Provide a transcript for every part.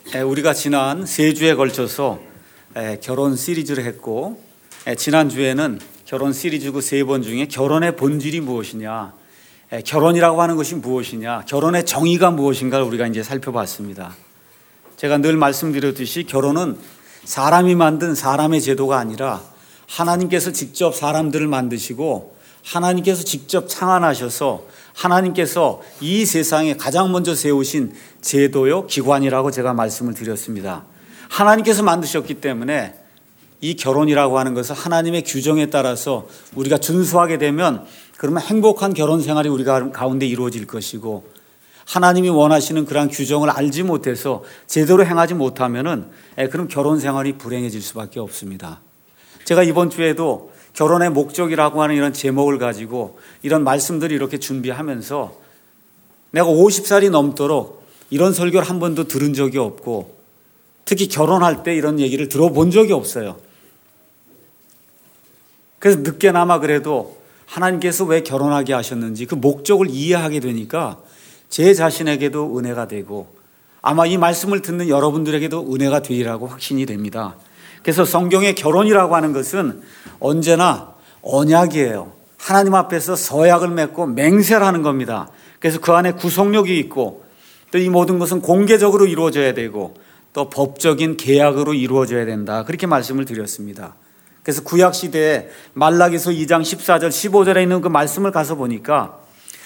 우리가 지난 세 주에 걸쳐서 결혼 시리즈를 했고, 지난주에는 결혼 시리즈 그 세 번 중에 결혼의 본질이 무엇이냐, 결혼이라고 하는 것이 무엇이냐, 결혼의 정의가 무엇인가를 우리가 이제 살펴봤습니다. 제가 늘 말씀드렸듯이 결혼은 사람이 만든 사람의 제도가 아니라 하나님께서 직접 사람들을 만드시고 하나님께서 직접 창안하셔서 하나님께서 이 세상에 가장 먼저 세우신 제도요 기관이라고 제가 말씀을 드렸습니다. 하나님께서 만드셨기 때문에 이 결혼이라고 하는 것은 하나님의 규정에 따라서 우리가 준수하게 되면 그러면 행복한 결혼 생활이 우리가 가운데 이루어질 것이고, 하나님이 원하시는 그러한 규정을 알지 못해서 제대로 행하지 못하면은 그럼 결혼 생활이 불행해질 수밖에 없습니다. 제가 이번 주에도 결혼의 목적이라고 하는 이런 제목을 가지고 이런 말씀들을 이렇게 준비하면서 내가 50살이 넘도록 이런 설교를 한 번도 들은 적이 없고, 특히 결혼할 때 이런 얘기를 들어본 적이 없어요. 그래서 늦게나마 그래도 하나님께서 왜 결혼하게 하셨는지 그 목적을 이해하게 되니까 제 자신에게도 은혜가 되고 아마 이 말씀을 듣는 여러분들에게도 은혜가 되리라고 확신이 됩니다. 그래서 성경의 결혼이라고 하는 것은 언제나 언약이에요. 하나님 앞에서 서약을 맺고 맹세를 하는 겁니다. 그래서 그 안에 구속력이 있고, 또 이 모든 것은 공개적으로 이루어져야 되고 또 법적인 계약으로 이루어져야 된다, 그렇게 말씀을 드렸습니다. 그래서 구약시대에 말라기서 2장 14절 15절에 있는 그 말씀을 가서 보니까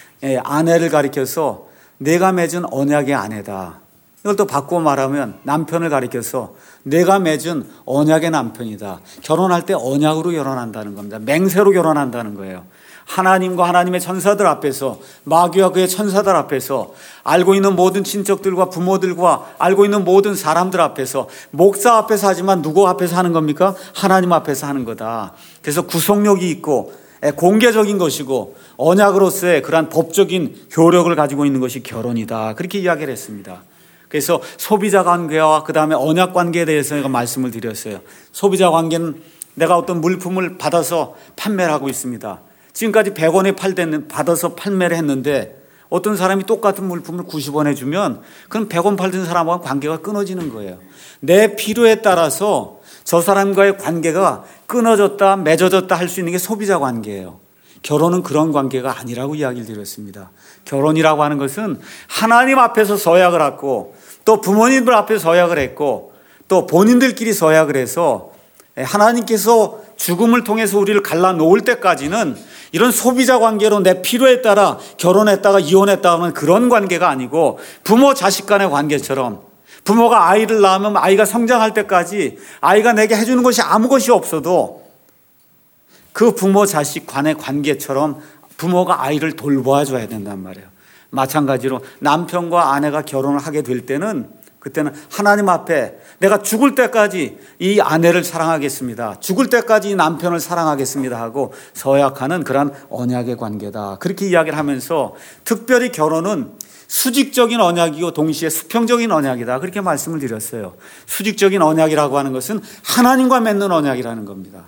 아내를 가리켜서 내가 맺은 언약의 아내다. 이걸 또 바꾸어 말하면 남편을 가리켜서 내가 맺은 언약의 남편이다. 결혼할 때 언약으로 결혼한다는 겁니다. 맹세로 결혼한다는 거예요. 하나님과 하나님의 천사들 앞에서, 마귀와 그의 천사들 앞에서, 알고 있는 모든 친척들과 부모들과 알고 있는 모든 사람들 앞에서, 목사 앞에서 하지만 누구 앞에서 하는 겁니까? 하나님 앞에서 하는 거다. 그래서 구속력이 있고 공개적인 것이고 언약으로서의 그러한 법적인 효력을 가지고 있는 것이 결혼이다, 그렇게 이야기를 했습니다. 그래서 소비자 관계와 그 다음에 언약 관계에 대해서 제가 말씀을 드렸어요. 소비자 관계는 내가 어떤 물품을 받아서 판매를 하고 있습니다. 지금까지 100원에 받아서 판매를 했는데 어떤 사람이 똑같은 물품을 90원에 주면 그럼 100원 팔던 사람과 관계가 끊어지는 거예요. 내 필요에 따라서 저 사람과의 관계가 끊어졌다 맺어졌다 할 수 있는 게 소비자 관계예요. 결혼은 그런 관계가 아니라고 이야기를 드렸습니다. 결혼이라고 하는 것은 하나님 앞에서 서약을 하고 또 부모님들 앞에서 서약을 했고 또 본인들끼리 서약을 해서 하나님께서 죽음을 통해서 우리를 갈라놓을 때까지는 이런 소비자 관계로 내 필요에 따라 결혼했다가 이혼했다가 하면 그런 관계가 아니고, 부모 자식 간의 관계처럼 부모가 아이를 낳으면 아이가 성장할 때까지 아이가 내게 해주는 것이 아무 것이 없어도 그 부모 자식 간의 관계처럼 부모가 아이를 돌보아줘야 된단 말이에요. 마찬가지로 남편과 아내가 결혼을 하게 될 때는 그때는 하나님 앞에 내가 죽을 때까지 이 아내를 사랑하겠습니다, 죽을 때까지 이 남편을 사랑하겠습니다 하고 서약하는 그런 언약의 관계다, 그렇게 이야기를 하면서 특별히 결혼은 수직적인 언약이고 동시에 수평적인 언약이다, 그렇게 말씀을 드렸어요. 수직적인 언약이라고 하는 것은 하나님과 맺는 언약이라는 겁니다.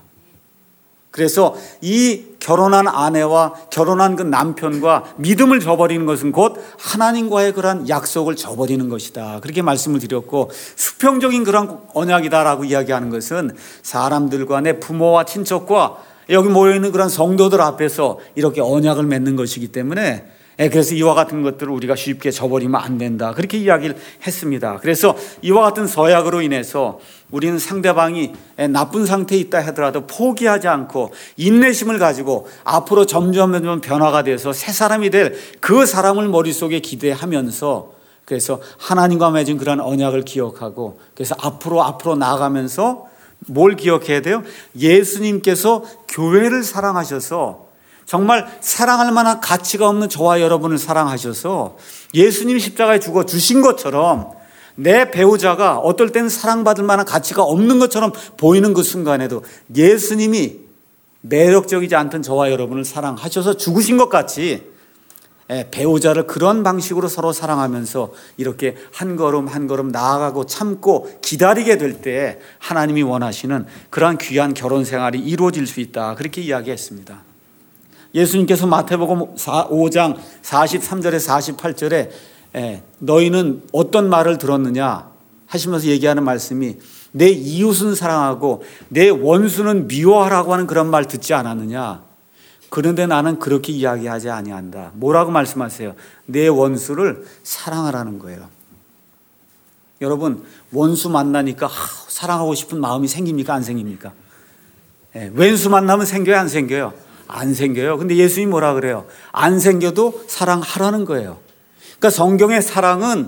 그래서 이 결혼한 아내와 결혼한 그 남편과 믿음을 저버리는 것은 곧 하나님과의 그런 약속을 저버리는 것이다, 그렇게 말씀을 드렸고, 수평적인 그런 언약이다라고 이야기하는 것은 사람들과 내 부모와 친척과 여기 모여있는 그런 성도들 앞에서 이렇게 언약을 맺는 것이기 때문에, 그래서 이와 같은 것들을 우리가 쉽게 저버리면 안 된다, 그렇게 이야기를 했습니다. 그래서 이와 같은 서약으로 인해서 우리는 상대방이 나쁜 상태에 있다 하더라도 포기하지 않고 인내심을 가지고 앞으로 점점 변화가 돼서 새 사람이 될 그 사람을 머릿속에 기대하면서, 그래서 하나님과 맺은 그런 언약을 기억하고, 그래서 앞으로 나아가면서 뭘 기억해야 돼요? 예수님께서 교회를 사랑하셔서 정말 사랑할 만한 가치가 없는 저와 여러분을 사랑하셔서 예수님이 십자가에 죽어 주신 것처럼 내 배우자가 어떨 때는 사랑받을 만한 가치가 없는 것처럼 보이는 그 순간에도 예수님이 매력적이지 않던 저와 여러분을 사랑하셔서 죽으신 것 같이 배우자를 그런 방식으로 서로 사랑하면서 이렇게 한 걸음 한 걸음 나아가고 참고 기다리게 될 때 하나님이 원하시는 그러한 귀한 결혼 생활이 이루어질 수 있다, 그렇게 이야기했습니다. 예수님께서 마태복음 5장 43절에 48절에 너희는 어떤 말을 들었느냐 하시면서 얘기하는 말씀이 내 이웃은 사랑하고 내 원수는 미워하라고 하는 그런 말 듣지 않았느냐? 그런데 나는 그렇게 이야기하지 아니한다. 뭐라고 말씀하세요? 내 원수를 사랑하라는 거예요. 여러분, 원수 만나니까 사랑하고 싶은 마음이 생깁니까? 안 생깁니까? 왼수 만나면 생겨요? 안 생겨요? 안 생겨요. 근데 예수님이 뭐라 그래요? 안 생겨도 사랑하라는 거예요. 그러니까 성경의 사랑은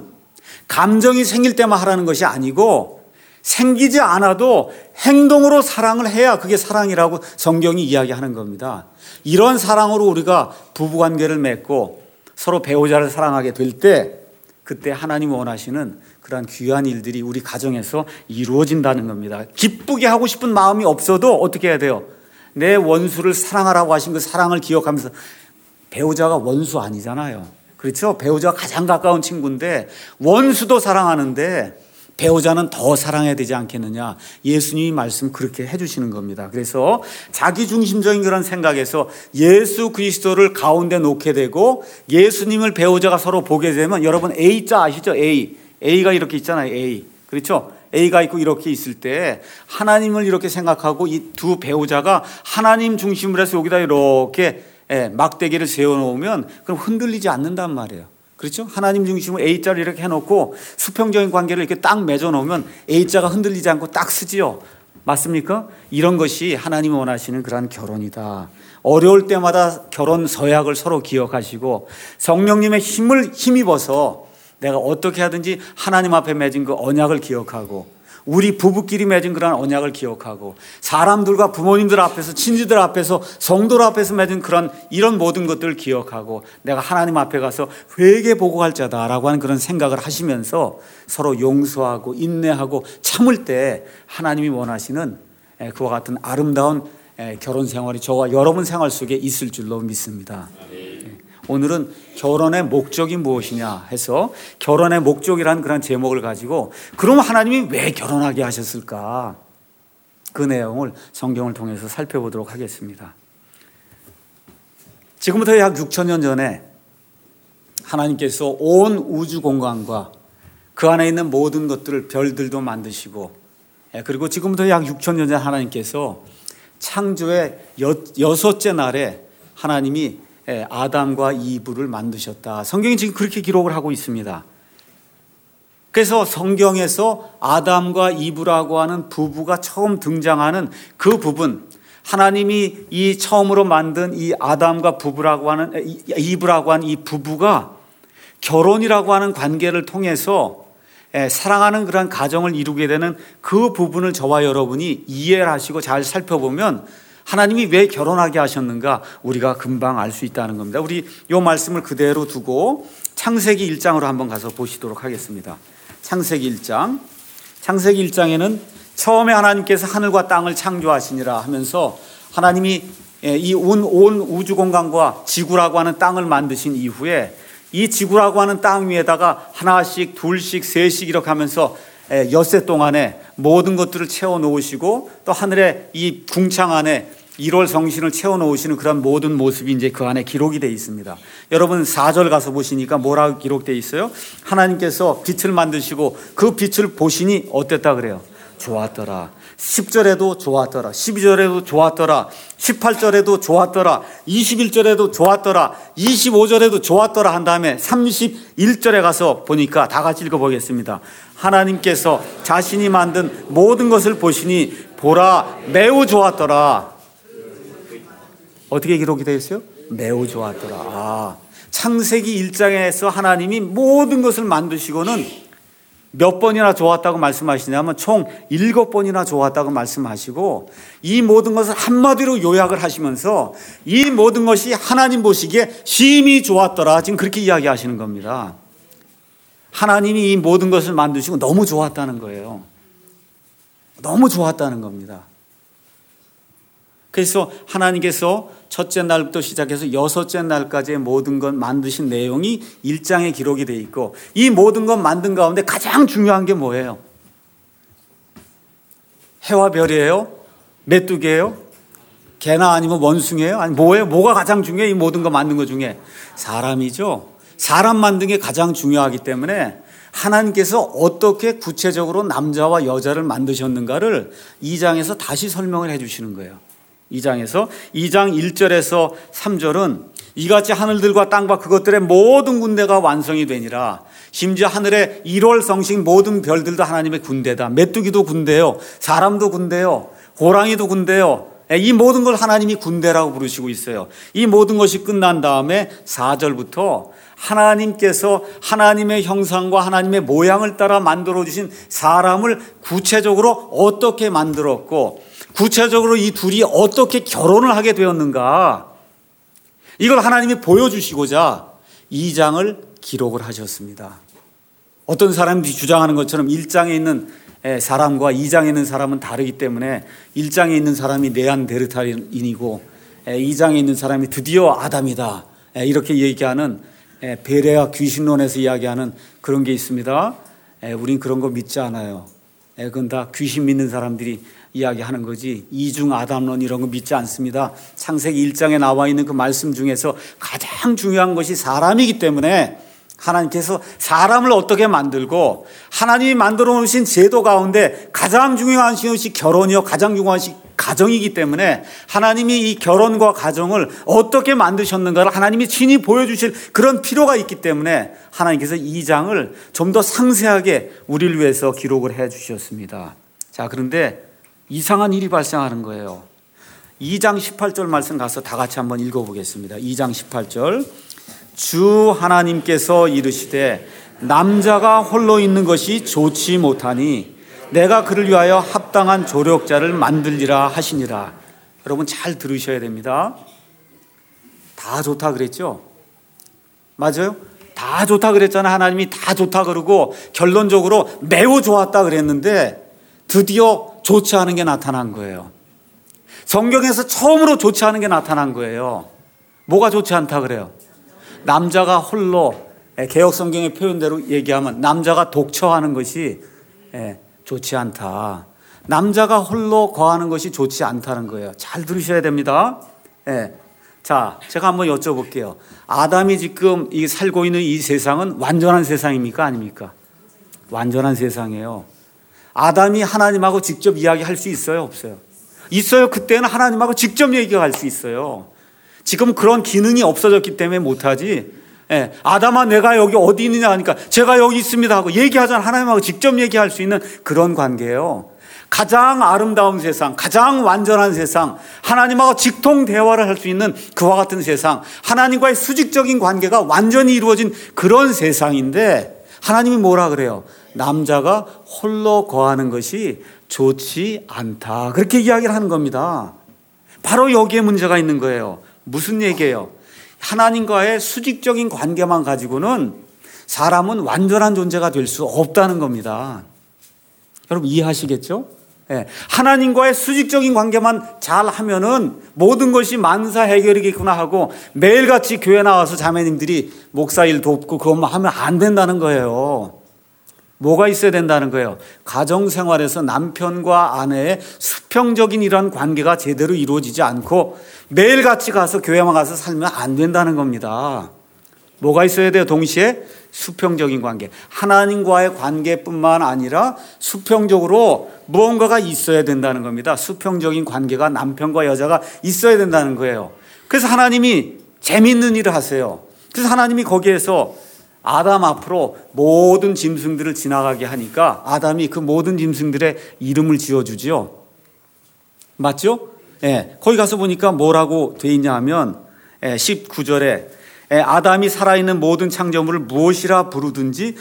감정이 생길 때만 하라는 것이 아니고 생기지 않아도 행동으로 사랑을 해야 그게 사랑이라고 성경이 이야기하는 겁니다. 이런 사랑으로 우리가 부부관계를 맺고 서로 배우자를 사랑하게 될 때 그때 하나님 원하시는 그러한 귀한 일들이 우리 가정에서 이루어진다는 겁니다. 기쁘게 하고 싶은 마음이 없어도 어떻게 해야 돼요? 내 원수를 사랑하라고 하신 그 사랑을 기억하면서 배우자가 원수 아니잖아요. 그렇죠? 배우자가 가장 가까운 친구인데 원수도 사랑하는데 배우자는 더 사랑해야 되지 않겠느냐. 예수님이 말씀 그렇게 해주시는 겁니다. 그래서 자기중심적인 그런 생각에서 예수 그리스도를 가운데 놓게 되고 예수님을 배우자가 서로 보게 되면 여러분 A자 아시죠? A가 이렇게 있잖아요. A. 그렇죠? A가 있고 이렇게 있을 때 하나님을 이렇게 생각하고 이 두 배우자가 하나님 중심으로 해서 여기다 이렇게 막대기를 세워놓으면 그럼 흔들리지 않는단 말이에요. 그렇죠? 하나님 중심으로 A자를 이렇게 해놓고 수평적인 관계를 이렇게 딱 맺어놓으면 A자가 흔들리지 않고 딱 서지요. 맞습니까? 이런 것이 하나님이 원하시는 그러한 결혼이다. 어려울 때마다 결혼 서약을 서로 기억하시고 성령님의 힘을 힘입어서 내가 어떻게 하든지 하나님 앞에 맺은 그 언약을 기억하고 우리 부부끼리 맺은 그런 언약을 기억하고 사람들과 부모님들 앞에서 친지들 앞에서 성도들 앞에서 맺은 그런 이런 모든 것들을 기억하고 내가 하나님 앞에 가서 회개 보고할 자다라고 하는 그런 생각을 하시면서 서로 용서하고 인내하고 참을 때 하나님이 원하시는 그와 같은 아름다운 결혼 생활이 저와 여러분 생활 속에 있을 줄로 믿습니다. 오늘은 결혼의 목적이 무엇이냐 해서 결혼의 목적이라는 그런 제목을 가지고 그럼 하나님이 왜 결혼하게 하셨을까? 그 내용을 성경을 통해서 살펴보도록 하겠습니다. 지금부터 약 6,000년 전에 하나님께서 온 우주 공간과 그 안에 있는 모든 것들을 별들도 만드시고 그리고 지금부터 약 6,000년 전에 하나님께서 창조의 여섯째 날에 하나님이 아담과 이브를 만드셨다. 성경이 지금 그렇게 기록을 하고 있습니다. 그래서 성경에서 아담과 이브라고 하는 부부가 처음 등장하는 그 부분, 하나님이 이 처음으로 만든 이 아담과 부부라고 하는 이브라고 하는 이 부부가 결혼이라고 하는 관계를 통해서 사랑하는 그런 가정을 이루게 되는 그 부분을 저와 여러분이 이해를 하시고 잘 살펴보면 하나님이 왜 결혼하게 하셨는가 우리가 금방 알 수 있다는 겁니다. 우리 이 말씀을 그대로 두고 창세기 1장으로 한번 가서 보시도록 하겠습니다. 창세기 1장. 창세기 1장에는 처음에 하나님께서 하늘과 땅을 창조하시니라 하면서 하나님이 이 온 우주 공간과 지구라고 하는 땅을 만드신 이후에 이 지구라고 하는 땅 위에다가 하나씩 둘씩 셋씩 이렇게 하면서 엿새 동안에 모든 것들을 채워 놓으시고 또 하늘의 이 궁창 안에 1월 성신을 채워 놓으시는 그런 모든 모습이 이제 그 안에 기록이 되어 있습니다. 여러분 4절 가서 보시니까 뭐라고 기록되어 있어요? 하나님께서 빛을 만드시고 그 빛을 보시니 어땠다 그래요? 좋았더라. 10절에도 좋았더라. 12절에도 좋았더라. 18절에도 좋았더라. 21절에도 좋았더라. 25절에도 좋았더라 한 다음에 31절에 가서 보니까 다 같이 읽어보겠습니다. 하나님께서 자신이 만든 모든 것을 보시니 보라 매우 좋았더라. 어떻게 기록이 되어 있어요? 매우 좋았더라. 창세기 1장에서 하나님이 모든 것을 만드시고는 몇 번이나 좋았다고 말씀하시냐면 총 7번이나 좋았다고 말씀하시고 이 모든 것을 한마디로 요약을 하시면서 이 모든 것이 하나님 보시기에 심히 좋았더라. 지금 그렇게 이야기하시는 겁니다. 하나님이 이 모든 것을 만드시고 너무 좋았다는 거예요. 너무 좋았다는 겁니다. 그래서 하나님께서 첫째 날부터 시작해서 여섯째 날까지의 모든 것 만드신 내용이 1장에 기록이 되어 있고 이 모든 것 만든 가운데 가장 중요한 게 뭐예요? 해와 별이에요? 메뚜기예요? 개나 아니면 원숭이에요? 아니 뭐예요? 뭐가 가장 중요해요? 이 모든 거 만든 것 중에 사람이죠. 사람 만든 게 가장 중요하기 때문에 하나님께서 어떻게 구체적으로 남자와 여자를 만드셨는가를 2장에서 다시 설명을 해 주시는 거예요. 2장 1절에서 3절은 이같이 하늘들과 땅과 그것들의 모든 군대가 완성이 되니라. 심지어 하늘의 1월 성식 모든 별들도 하나님의 군대다. 메뚜기도 군대요, 사람도 군대요, 호랑이도 군대요. 이 모든 걸 하나님이 군대라고 부르시고 있어요. 이 모든 것이 끝난 다음에 4절부터 하나님께서 하나님의 형상과 하나님의 모양을 따라 만들어주신 사람을 구체적으로 어떻게 만들었고 구체적으로 이 둘이 어떻게 결혼을 하게 되었는가, 이걸 하나님이 보여주시고자 2장을 기록을 하셨습니다. 어떤 사람들이 주장하는 것처럼 1장에 있는 사람과 2장에 있는 사람은 다르기 때문에 1장에 있는 사람이 네안데르탈인이고 2장에 있는 사람이 드디어 아담이다, 이렇게 얘기하는 베레아 귀신론에서 이야기하는 그런 게 있습니다. 우린 그런 거 믿지 않아요. 그건 다 귀신 믿는 사람들이 이야기하는 거지, 이중 아담론 이런 거 믿지 않습니다. 창세기 1장에 나와 있는 그 말씀 중에서 가장 중요한 것이 사람이기 때문에 하나님께서 사람을 어떻게 만들고 하나님이 만들어 놓으신 제도 가운데 가장 중요한 것이 결혼이요, 가장 중요한 것이 가정이기 때문에 하나님이 이 결혼과 가정을 어떻게 만드셨는가를 하나님이 친히 보여주실 그런 필요가 있기 때문에 하나님께서 2장을 좀 더 상세하게 우리를 위해서 기록을 해 주셨습니다. 자, 그런데 이상한 일이 발생하는 거예요. 2장 18절 말씀 가서 다 같이 한번 읽어보겠습니다. 2장 18절. 주 하나님께서 이르시되 남자가 홀로 있는 것이 좋지 못하니 내가 그를 위하여 합당한 조력자를 만들리라 하시니라. 여러분 잘 들으셔야 됩니다. 다 좋다 그랬죠? 맞아요? 다 좋다 그랬잖아요. 하나님이 다 좋다 그러고 결론적으로 매우 좋았다 그랬는데 드디어 좋지 않은 게 나타난 거예요. 성경에서 처음으로 좋지 않은 게 나타난 거예요. 뭐가 좋지 않다 그래요? 남자가 홀로, 개역 성경의 표현대로 얘기하면 남자가 독처하는 것이 좋지 않다. 남자가 홀로 거하는 것이 좋지 않다는 거예요. 잘 들으셔야 됩니다. 자, 제가 한번 여쭤볼게요. 아담이 지금 살고 있는 이 세상은 완전한 세상입니까? 아닙니까? 완전한 세상이에요. 아담이 하나님하고 직접 이야기할 수 있어요? 없어요? 있어요. 그때는 하나님하고 직접 얘기할 수 있어요. 지금 그런 기능이 없어졌기 때문에 못하지. 아담아 내가 여기 어디 있느냐 하니까 제가 여기 있습니다 하고 얘기하잖아. 하나님하고 직접 얘기할 수 있는 그런 관계예요. 가장 아름다운 세상, 가장 완전한 세상, 하나님하고 직통 대화를 할 수 있는 그와 같은 세상, 하나님과의 수직적인 관계가 완전히 이루어진 그런 세상인데 하나님이 뭐라 그래요? 남자가 홀로 거하는 것이 좋지 않다, 그렇게 이야기를 하는 겁니다. 바로 여기에 문제가 있는 거예요. 무슨 얘기예요? 하나님과의 수직적인 관계만 가지고는 사람은 완전한 존재가 될 수 없다는 겁니다. 여러분 이해하시겠죠? 하나님과의 수직적인 관계만 잘 하면은 모든 것이 만사 해결이겠구나 하고 매일같이 교회 나와서 자매님들이 목사일 돕고 그것만 하면 안 된다는 거예요. 뭐가 있어야 된다는 거예요? 가정생활에서 남편과 아내의 수평적인 이런 관계가 제대로 이루어지지 않고 매일같이 가서 교회만 가서 살면 안 된다는 겁니다. 뭐가 있어야 돼요? 동시에 수평적인 관계, 하나님과의 관계뿐만 아니라 수평적으로 무언가가 있어야 된다는 겁니다. 수평적인 관계가 남편과 여자가 있어야 된다는 거예요. 그래서 하나님이 재미있는 일을 하세요. 그래서 하나님이 거기에서 아담 앞으로 모든 짐승들을 지나가게 하니까 아담이 그 모든 짐승들의 이름을 지어주지요. 맞죠? 거기 가서 보니까 뭐라고 돼 있냐 하면 19절에 아담이 살아있는 모든 창조물을 무엇이라 부르든지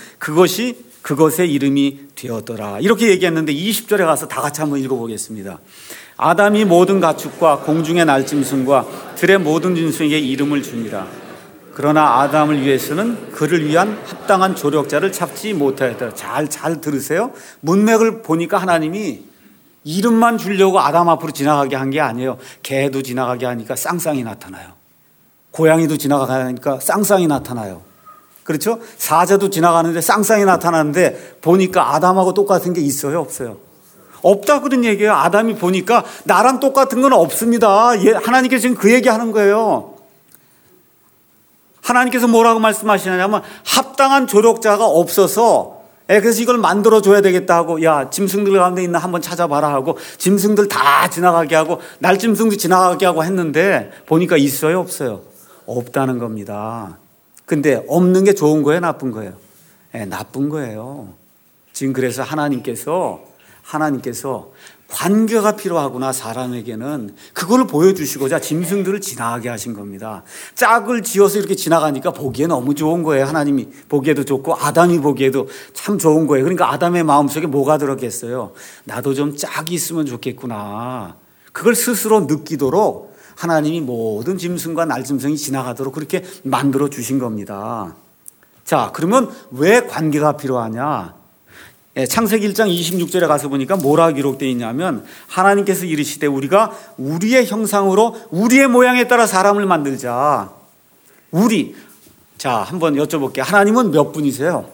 그것의 이름이 되었더라, 이렇게 얘기했는데 20절에 가서 다 같이 한번 읽어보겠습니다. 아담이 모든 가축과 공중의 날짐승과 들의 모든 짐승에게 이름을 주니라. 그러나 아담을 위해서는 그를 위한 합당한 조력자를 찾지 못하였다. 잘 들으세요. 문맥을 보니까 하나님이 이름만 주려고 아담 앞으로 지나가게 한 게 아니에요. 개도 지나가게 하니까 쌍쌍이 나타나요. 고양이도 지나가니까 쌍쌍이 나타나요. 그렇죠? 사자도 지나가는데 쌍쌍이 나타나는데 보니까 아담하고 똑같은 게 있어요? 없어요? 없다 그런 얘기예요. 아담이 보니까 나랑 똑같은 건 없습니다. 하나님께서 지금 그 얘기하는 거예요. 하나님께서 뭐라고 말씀하시냐면 합당한 조력자가 없어서 그래서 이걸 만들어줘야 되겠다 하고, 야, 짐승들 가운데 있나 한번 찾아봐라 하고, 짐승들 다 지나가게 하고, 날짐승도 지나가게 하고 했는데, 보니까 있어요, 없어요? 없다는 겁니다. 근데 없는 게 좋은 거예요, 나쁜 거예요? 나쁜 거예요. 지금 그래서 하나님께서 관계가 필요하구나, 사람에게는. 그걸 보여주시고자 짐승들을 지나가게 하신 겁니다. 짝을 지어서 이렇게 지나가니까 보기에 너무 좋은 거예요. 하나님이 보기에도 좋고 아담이 보기에도 참 좋은 거예요. 그러니까 아담의 마음속에 뭐가 들었겠어요? 나도 좀 짝이 있으면 좋겠구나. 그걸 스스로 느끼도록 하나님이 모든 짐승과 날짐승이 지나가도록 그렇게 만들어 주신 겁니다. 자, 그러면 왜 관계가 필요하냐? 창세기 1장 26절에 가서 보니까 뭐라 기록되어 있냐면, 하나님께서 이르시되 우리가 우리의 형상으로 우리의 모양에 따라 사람을 만들자. 자, 한번 여쭤볼게요. 하나님은 몇 분이세요?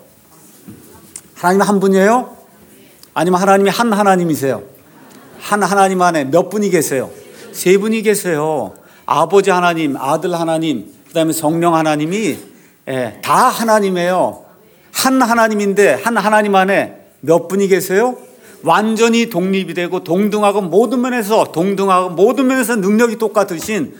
하나님은 한 분이에요? 아니면 하나님이 한 하나님이세요? 한 하나님 안에 몇 분이 계세요? 세 분이 계세요. 아버지 하나님, 아들 하나님, 그 다음에 성령 하나님이 다 하나님이에요. 한 하나님인데 한 하나님 안에 몇 분이 계세요? 완전히 독립이 되고 동등하고 모든 면에서 능력이 똑같으신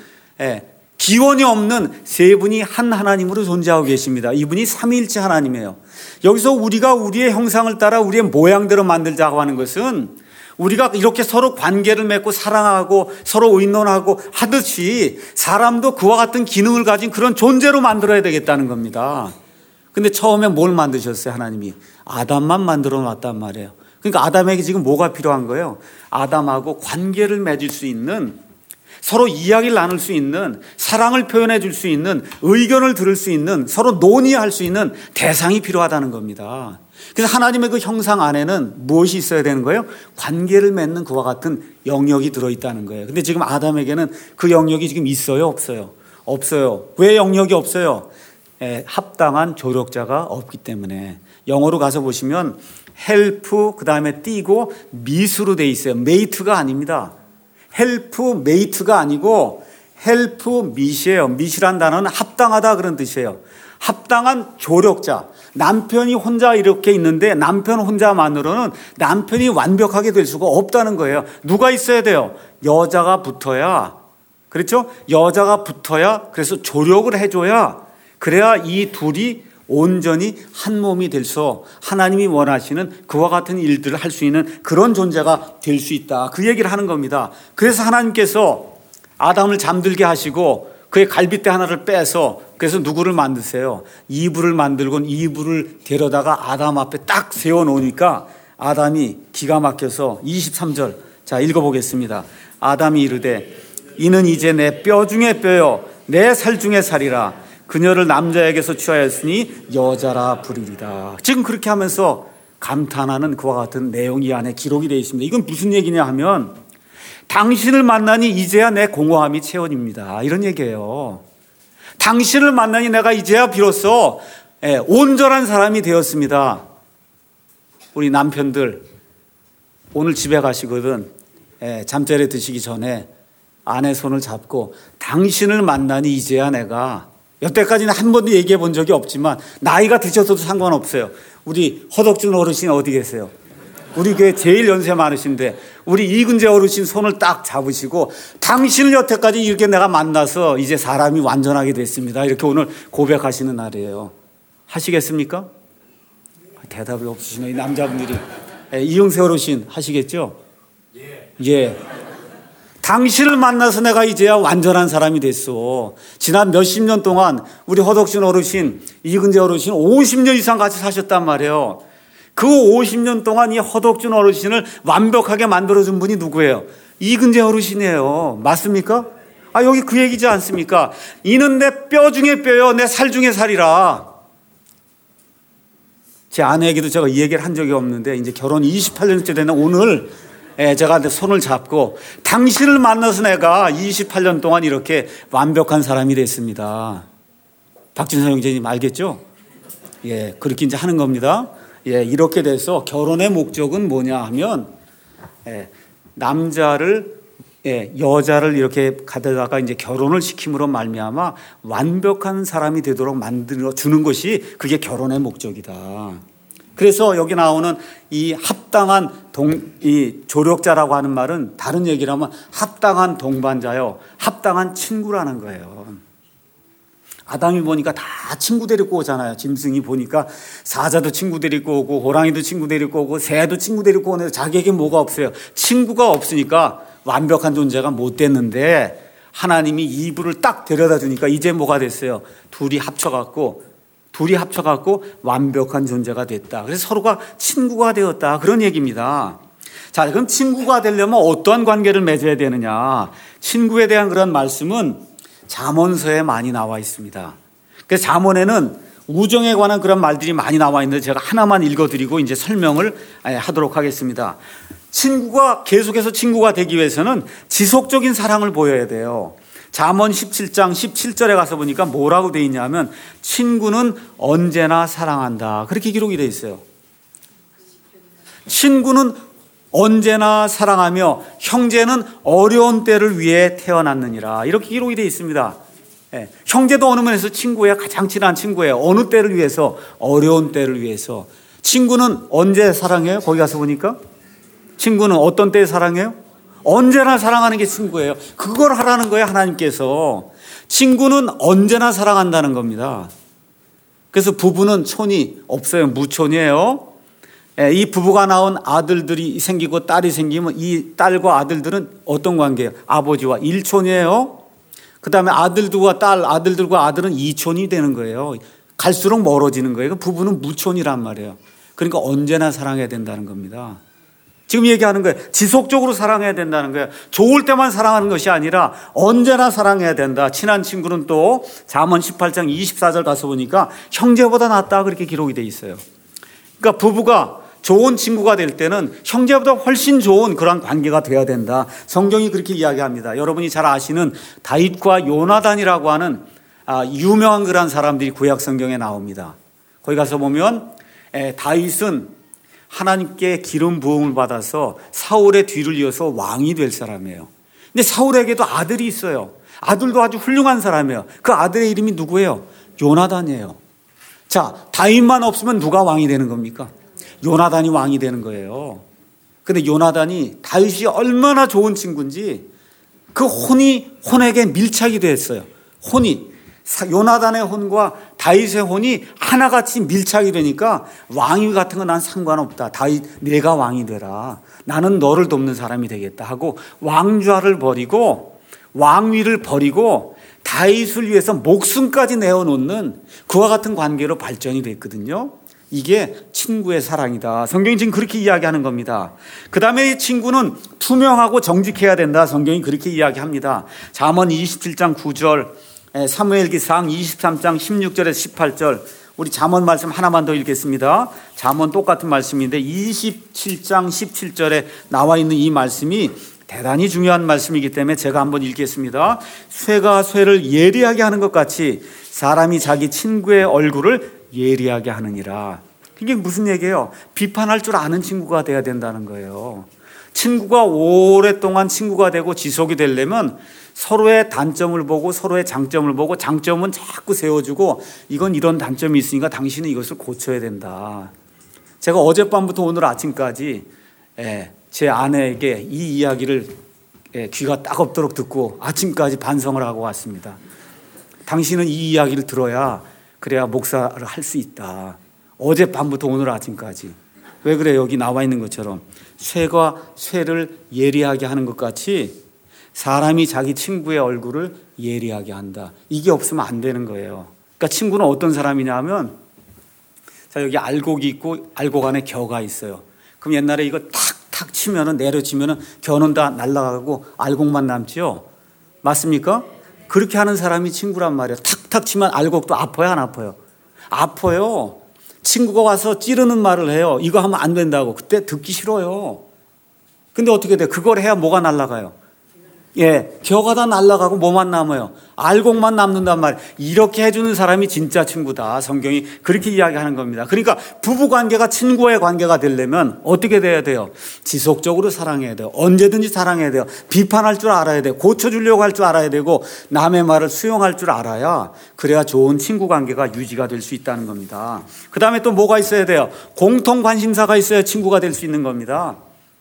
기원이 없는 세 분이 한 하나님으로 존재하고 계십니다. 이분이 삼위일체 하나님이에요. 여기서 우리가 우리의 형상을 따라 우리의 모양대로 만들자고 하는 것은, 우리가 이렇게 서로 관계를 맺고 사랑하고 서로 의논하고 하듯이 사람도 그와 같은 기능을 가진 그런 존재로 만들어야 되겠다는 겁니다. 근데 처음에 뭘 만드셨어요? 하나님이 아담만 만들어 놨단 말이에요. 그러니까 아담에게 지금 뭐가 필요한 거예요? 아담하고 관계를 맺을 수 있는, 서로 이야기를 나눌 수 있는, 사랑을 표현해 줄 수 있는, 의견을 들을 수 있는, 서로 논의할 수 있는 대상이 필요하다는 겁니다. 그래서 하나님의 그 형상 안에는 무엇이 있어야 되는 거예요? 관계를 맺는 그와 같은 영역이 들어있다는 거예요. 근데 지금 아담에게는 그 영역이 지금 있어요, 없어요? 없어요. 왜 영역이 없어요? 합당한 조력자가 없기 때문에. 영어로 가서 보시면 help, 그 다음에 띄고 미수로 돼 있어요. mate가 아닙니다. help mate가 아니고 help meet이에요. meet이란 단어는 합당하다 그런 뜻이에요. 합당한 조력자. 남편이 혼자 이렇게 있는데 남편 혼자만으로는 남편이 완벽하게 될 수가 없다는 거예요. 누가 있어야 돼요? 여자가 붙어야. 그렇죠? 여자가 붙어야, 그래서 조력을 해줘야, 그래야 이 둘이 온전히 한 몸이 돼서 하나님이 원하시는 그와 같은 일들을 할 수 있는 그런 존재가 될 수 있다. 그 얘기를 하는 겁니다. 그래서 하나님께서 아담을 잠들게 하시고 그의 갈빗대 하나를 빼서, 그래서 누구를 만드세요? 이브를 만들고 이브를 데려다가 아담 앞에 딱 세워놓으니까 아담이 기가 막혀서 23절, 자 읽어보겠습니다. 아담이 이르되 이는 이제 내 뼈 중에 뼈요 내 살 중에 살이라. 그녀를 남자에게서 취하였으니 여자라 부르리라. 지금 그렇게 하면서 감탄하는 그와 같은 내용이 안에 기록이 되어 있습니다. 이건 무슨 얘기냐 하면, 당신을 만나니 이제야 내 공허함이 채워집니다. 이런 얘기예요. 당신을 만나니 내가 이제야 비로소 온전한 사람이 되었습니다. 우리 남편들 오늘 집에 가시거든 잠자리에 드시기 전에 아내 손을 잡고, 당신을 만나니 이제야 내가, 여태까지는 한 번도 얘기해 본 적이 없지만 나이가 드셔서도 상관없어요. 우리 허덕준 어르신 어디 계세요? 우리 교회 제일 연세 많으신데 우리 이근재 어르신 손을 딱 잡으시고, 당신을 여태까지 이렇게 내가 만나서 이제 사람이 완전하게 됐습니다. 이렇게 오늘 고백하시는 날이에요. 하시겠습니까? 대답이 없으시네, 이 남자분들이. 이영세 어르신 하시겠죠? 예. 당신을 만나서 내가 이제야 완전한 사람이 됐어. 지난 몇십 년 동안 우리 허덕준 어르신, 이근재 어르신 50년 이상 같이 사셨단 말이에요. 그 50년 동안 이 허덕준 어르신을 완벽하게 만들어준 분이 누구예요? 이근재 어르신이에요. 맞습니까? 여기 그 얘기지 않습니까? 이는 내 뼈 중에 뼈요 내 살 중에 살이라. 제 아내에게도 제가 이 얘기를 한 적이 없는데, 이제 결혼 28년째 되는 오늘 제가 손을 잡고, 당신을 만나서 내가 28년 동안 이렇게 완벽한 사람이 됐습니다. 박진선 형제님 알겠죠? 예, 그렇게 이제 하는 겁니다. 예, 이렇게 돼서 결혼의 목적은 뭐냐 하면, 남자를, 여자를 이렇게 가져다가 이제 결혼을 시킴으로 말미암아 완벽한 사람이 되도록 만들어 주는 것이, 그게 결혼의 목적이다. 그래서 여기 나오는 이 합당한 이 조력자라고 하는 말은 다른 얘기를 하면 합당한 동반자요, 합당한 친구라는 거예요. 아담이 보니까 다 친구 데리고 오잖아요. 짐승이 보니까 사자도 친구 데리고 오고 호랑이도 친구 데리고 오고 새도 친구 데리고 오는데 자기에게 뭐가 없어요. 친구가 없으니까 완벽한 존재가 못 됐는데 하나님이 이브를 딱 데려다 주니까 이제 뭐가 됐어요. 둘이 합쳐갖고 완벽한 존재가 됐다. 그래서 서로가 친구가 되었다. 그런 얘기입니다. 자, 그럼 친구가 되려면 어떠한 관계를 맺어야 되느냐. 친구에 대한 그런 말씀은 잠언서에 많이 나와 있습니다. 그래서 잠언에는 우정에 관한 그런 말들이 많이 나와 있는데 제가 하나만 읽어드리고 이제 설명을 하도록 하겠습니다. 친구가 계속해서 친구가 되기 위해서는 지속적인 사랑을 보여야 돼요. 잠언 17장 17절에 가서 보니까 뭐라고 돼 있냐면 친구는 언제나 사랑한다. 그렇게 기록이 돼 있어요. 친구는 언제나 사랑하며 형제는 어려운 때를 위해 태어났느니라. 이렇게 기록이 되어 있습니다. 형제도 어느 면에서 친구예요. 가장 친한 친구예요. 어느 때를 위해서? 어려운 때를 위해서. 친구는 언제 사랑해요? 거기 가서 보니까 친구는 어떤 때에 사랑해요? 언제나 사랑하는 게 친구예요. 그걸 하라는 거예요. 하나님께서. 친구는 언제나 사랑한다는 겁니다. 그래서 부부는 촌이 없어요. 무촌이에요. 이 부부가 낳은 아들들이 생기고 딸이 생기면 이 딸과 아들들은 어떤 관계예요? 아버지와 일촌이에요. 그 다음에 아들들과 딸, 아들들과 아들은 이촌이 되는 거예요. 갈수록 멀어지는 거예요. 부부는 무촌이란 말이에요. 그러니까 언제나 사랑해야 된다는 겁니다. 지금 얘기하는 거예요. 지속적으로 사랑해야 된다는 거예요. 좋을 때만 사랑하는 것이 아니라 언제나 사랑해야 된다. 친한 친구는 또 잠언 18장 24절 가서 보니까 형제보다 낫다. 그렇게 기록이 돼 있어요. 그러니까 부부가 좋은 친구가 될 때는 형제보다 훨씬 좋은 그런 관계가 돼야 된다. 성경이 그렇게 이야기합니다. 여러분이 잘 아시는 다윗과 요나단이라고 하는 유명한 그런 사람들이 구약 성경에 나옵니다. 거기 가서 보면 다윗은 하나님께 기름 부음을 받아서 사울의 뒤를 이어서 왕이 될 사람이에요. 근데 사울에게도 아들이 있어요. 아들도 아주 훌륭한 사람이에요. 그 아들의 이름이 누구예요? 요나단이에요. 자, 다윗만 없으면 누가 왕이 되는 겁니까? 요나단이 왕이 되는 거예요. 근데 요나단이 다윗이 얼마나 좋은 친구인지 그 혼에게 밀착이 됐어요. 요나단의 혼과 다윗의 혼이 하나같이 밀착이 되니까 왕위 같은 건 난 상관없다. 다윗 내가 왕이 되라. 나는 너를 돕는 사람이 되겠다 하고 왕좌를 버리고 왕위를 버리고 다윗을 위해서 목숨까지 내어놓는 그와 같은 관계로 발전이 됐거든요. 이게 친구의 사랑이다. 성경이 지금 그렇게 이야기하는 겁니다. 그 다음에 이 친구는 투명하고 정직해야 된다. 성경이 그렇게 이야기합니다. 잠언 27장 9절, 사무엘기상 23장 16절에서 18절, 우리 잠언 말씀 하나만 더 읽겠습니다. 잠언 똑같은 말씀인데 27장 17절에 나와 있는 이 말씀이 대단히 중요한 말씀이기 때문에 제가 한번 읽겠습니다. 쇠가 쇠를 예리하게 하는 것 같이 사람이 자기 친구의 얼굴을 예리하게 하느니라. 이게 무슨 얘기예요? 비판할 줄 아는 친구가 돼야 된다는 거예요. 친구가 오랫동안 친구가 되고 지속이 되려면 서로의 단점을 보고 서로의 장점을 보고 장점은 자꾸 세워주고 이건 이런 단점이 있으니까 당신은 이것을 고쳐야 된다. 제가 어젯밤부터 오늘 아침까지 제 아내에게 이 이야기를 귀가 따갑도록 듣고 아침까지 반성을 하고 왔습니다. 당신은 이 이야기를 들어야 그래야 목사를 할 수 있다. 어젯밤부터 오늘 아침까지. 왜 그래? 여기 나와 있는 것처럼 쇠가 쇠를 예리하게 하는 것 같이 사람이 자기 친구의 얼굴을 예리하게 한다. 이게 없으면 안 되는 거예요. 그러니까 친구는 어떤 사람이냐 하면 자, 여기 알곡이 있고 알곡 안에 겨가 있어요. 그럼 옛날에 이거 탁탁 치면은 내려치면은 겨는 다 날아가고 알곡만 남지요. 맞습니까? 그렇게 하는 사람이 친구란 말이에요. 탁탁 치면 알곡도 아파요, 안 아파요? 아파요. 친구가 와서 찌르는 말을 해요. 이거 하면 안 된다고. 그때 듣기 싫어요. 근데 어떻게 돼요? 그걸 해야 뭐가 날아가요? 겨가 다 날아가고 뭐만 남아요? 알곡만 남는단 말이에요. 이렇게 해주는 사람이 진짜 친구다. 성경이 그렇게 이야기하는 겁니다. 그러니까 부부관계가 친구의 관계가 되려면 어떻게 돼야 돼요? 지속적으로 사랑해야 돼요. 언제든지 사랑해야 돼요. 비판할 줄 알아야 돼요. 고쳐주려고 할 줄 알아야 되고 남의 말을 수용할 줄 알아야 그래야 좋은 친구관계가 유지가 될 수 있다는 겁니다. 그 다음에 또 뭐가 있어야 돼요? 공통 관심사가 있어야 친구가 될 수 있는 겁니다.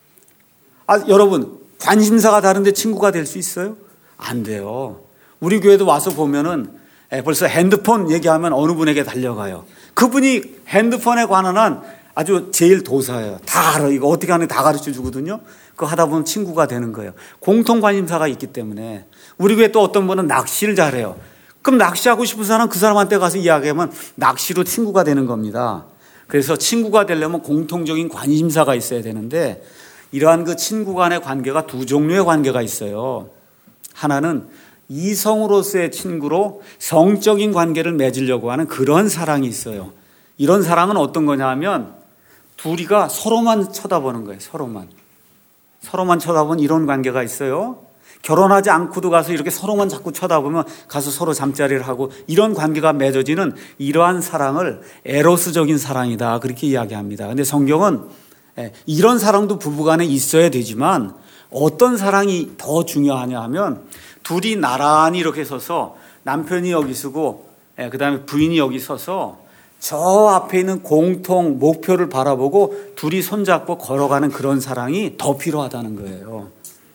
여러분, 관심사가 다른데 친구가 될 수 있어요? 안 돼요. 우리 교회도 와서 보면은 벌써 핸드폰 얘기하면 어느 분에게 달려가요. 그분이 핸드폰에 관한 한 아주 제일 도사예요. 다 알아. 이거 어떻게 하는지 다 가르쳐 주거든요. 그거 하다 보면 친구가 되는 거예요. 공통 관심사가 있기 때문에. 우리 교회 또 어떤 분은 낚시를 잘해요. 그럼 낚시하고 싶은 사람은 그 사람한테 가서 이야기하면 낚시로 친구가 되는 겁니다. 그래서 친구가 되려면 공통적인 관심사가 있어야 되는데 이러한 그 친구 간의 관계가 두 종류의 관계가 있어요. 하나는 이성으로서의 친구로 성적인 관계를 맺으려고 하는 그런 사랑이 있어요. 이런 사랑은 어떤 거냐 하면 둘이가 서로만 쳐다보는 거예요. 서로만 쳐다보는 이런 관계가 있어요. 결혼하지 않고도 가서 이렇게 서로만 자꾸 쳐다보면 가서 서로 잠자리를 하고 이런 관계가 맺어지는 이러한 사랑을 에로스적인 사랑이다. 그렇게 이야기합니다. 근데 성경은 이런 사랑도 부부간에 있어야 되지만 어떤 사랑이 더 중요하냐 하면 둘이 나란히 이렇게 서서 남편이 여기 서고 그 다음에 부인이 여기 서서 저 앞에 있는 공통 목표를 바라보고 둘이 손잡고 걸어가는 그런 사랑이 더 필요하다는 거예요.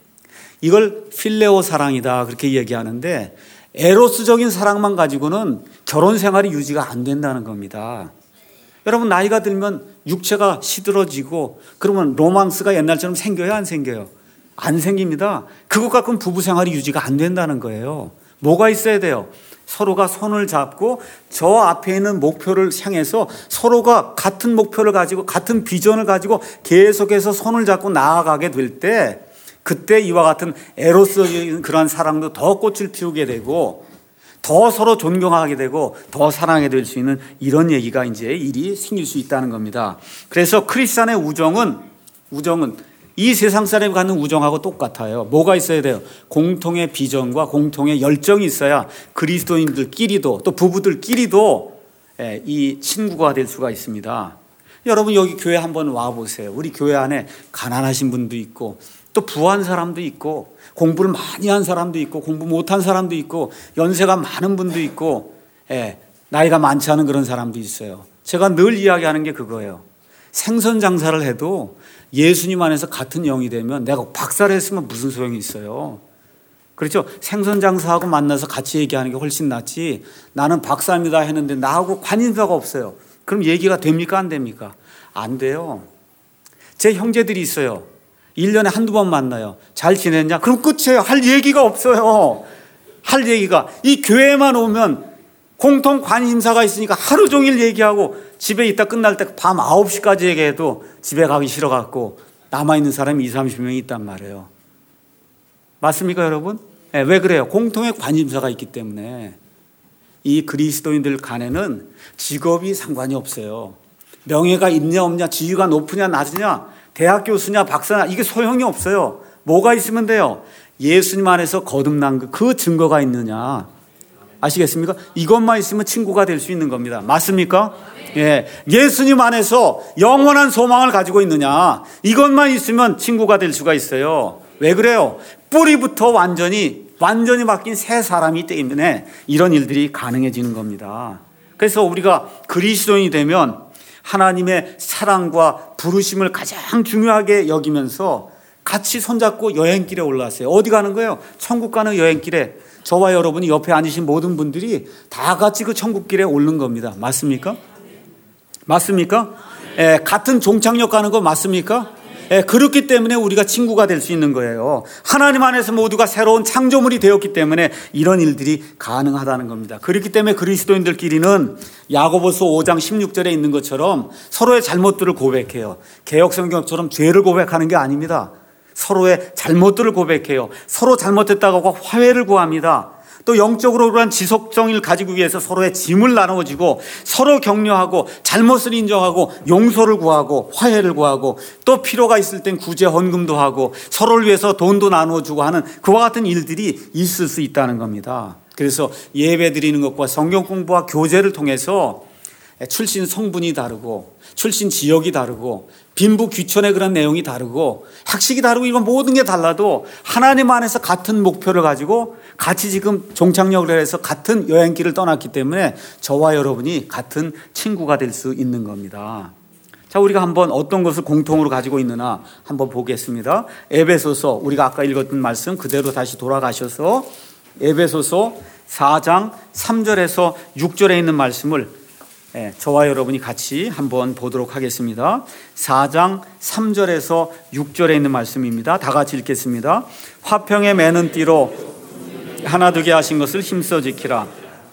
이걸 필레오 사랑이다 그렇게 얘기하는데 에로스적인 사랑만 가지고는 결혼 생활이 유지가 안 된다는 겁니다. 여러분 나이가 들면 육체가 시들어지고 그러면 로망스가 옛날처럼 생겨요? 안 생겨요? 안 생깁니다. 그것 갖고는 부부 생활이 유지가 안 된다는 거예요. 뭐가 있어야 돼요? 서로가 손을 잡고 저 앞에 있는 목표를 향해서 서로가 같은 목표를 가지고 같은 비전을 가지고 계속해서 손을 잡고 나아가게 될 때 그때 이와 같은 에로스적인 그런 사랑도 더 꽃을 피우게 되고 더 서로 존경하게 되고 더 사랑하게 될 수 있는 이런 얘기가 이제 일이 생길 수 있다는 겁니다. 그래서 크리스찬의 우정은 이 세상 사람이 갖는 우정하고 똑같아요. 뭐가 있어야 돼요? 공통의 비전과 공통의 열정이 있어야 그리스도인들끼리도 또 부부들끼리도 이 친구가 될 수가 있습니다. 여러분 여기 교회 한번 와보세요. 우리 교회 안에 가난하신 분도 있고 또 부한 사람도 있고 공부를 많이 한 사람도 있고 공부 못한 사람도 있고 연세가 많은 분도 있고 나이가 많지 않은 그런 사람도 있어요. 제가 늘 이야기하는 게 그거예요. 생선 장사를 해도 예수님 안에서 같은 영이 되면 내가 박사를 했으면 무슨 소용이 있어요. 그렇죠? 생선 장사하고 만나서 같이 얘기하는 게 훨씬 낫지 나는 박사입니다 했는데 나하고 관심사가 없어요. 그럼 얘기가 됩니까 안 됩니까? 안 돼요. 제 형제들이 있어요. 1년에 한두 번 만나요. 잘 지냈냐? 그럼 끝이에요. 할 얘기가 없어요. 할 얘기가. 이 교회만 오면 공통 관심사가 있으니까 하루 종일 얘기하고 집에 있다 끝날 때 밤 9시까지 얘기해도 집에 가기 싫어갖고 남아있는 사람이 20, 30명이 있단 말이에요. 맞습니까 여러분? 왜 그래요? 공통의 관심사가 있기 때문에. 이 그리스도인들 간에는 직업이 상관이 없어요. 명예가 있냐 없냐, 지위가 높으냐 낮으냐, 대학 교수냐 박사냐 이게 소용이 없어요. 뭐가 있으면 돼요? 예수님 안에서 거듭난 그 증거가 있느냐. 아시겠습니까? 이것만 있으면 친구가 될 수 있는 겁니다. 맞습니까? 예. 예수님 안에서 영원한 소망을 가지고 있느냐. 이것만 있으면 친구가 될 수가 있어요. 왜 그래요? 뿌리부터 완전히 바뀐 새 사람이기 때문에 이런 일들이 가능해지는 겁니다. 그래서 우리가 그리스도인이 되면 하나님의 사랑과 부르심을 가장 중요하게 여기면서 같이 손잡고 여행길에 올라왔어요. 어디 가는 거예요? 천국 가는 여행길에 저와 여러분이 옆에 앉으신 모든 분들이 다 같이 그 천국길에 오른 겁니다. 맞습니까? 맞습니까? 같은 종착역 가는 거 맞습니까? 그렇기 때문에 우리가 친구가 될 수 있는 거예요. 하나님 안에서 모두가 새로운 창조물이 되었기 때문에 이런 일들이 가능하다는 겁니다. 그렇기 때문에 그리스도인들끼리는 야고보서 5장 16절에 있는 것처럼 서로의 잘못들을 고백해요. 개역성경처럼 죄를 고백하는 게 아닙니다. 서로의 잘못들을 고백해요. 서로 잘못했다고 하고 화해를 구합니다. 또 영적으로 그러한 지속성을 가지기 위해서 서로의 짐을 나누어지고 서로 격려하고 잘못을 인정하고 용서를 구하고 화해를 구하고 또 필요가 있을 땐 구제 헌금도 하고 서로를 위해서 돈도 나누어주고 하는 그와 같은 일들이 있을 수 있다는 겁니다. 그래서 예배 드리는 것과 성경 공부와 교제를 통해서 출신 성분이 다르고 출신 지역이 다르고 빈부 귀천의 그런 내용이 다르고 학식이 다르고 이건 모든 게 달라도 하나님 안에서 같은 목표를 가지고 같이 지금 종착역을 해서 같은 여행길을 떠났기 때문에 저와 여러분이 같은 친구가 될 수 있는 겁니다. 자, 우리가 한번 어떤 것을 공통으로 가지고 있느냐 한번 보겠습니다. 에베소서, 우리가 아까 읽었던 말씀 그대로 다시 돌아가셔서 에베소서 4장 3절에서 6절에 있는 말씀을 저와 여러분이 같이 한번 보도록 하겠습니다. 4장 3절에서 6절에 있는 말씀입니다. 다 같이 읽겠습니다. 화평에 매는 띠로 하나 되게 하신 것을 힘써 지키라.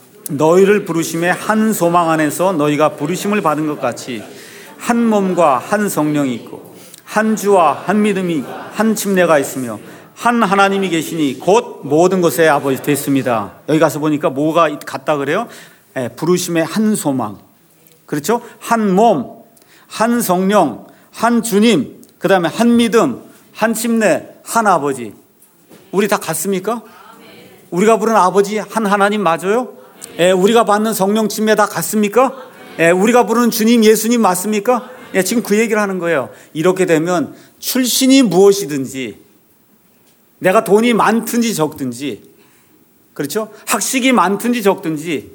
너희를 부르심에 한 소망 안에서 너희가 부르심을 받은 것 같이 한 몸과 한 성령이 있고 한 주와 한 믿음이 한 침례가 있으며 한 하나님이 계시니 곧 모든 것의 아버지 됐습니다. 여기 가서 보니까 뭐가 같다 그래요? 부르심의 한 소망, 그렇죠? 한 몸, 한 성령, 한 주님, 그 다음에 한 믿음, 한 침례, 한 아버지. 우리 다 같습니까? 우리가 부른 아버지 한 하나님 맞아요? 우리가 받는 성령 침례 다 같습니까? 우리가 부르는 주님 예수님 맞습니까? 지금 그 얘기를 하는 거예요. 이렇게 되면 출신이 무엇이든지 내가 돈이 많든지 적든지, 그렇죠? 학식이 많든지 적든지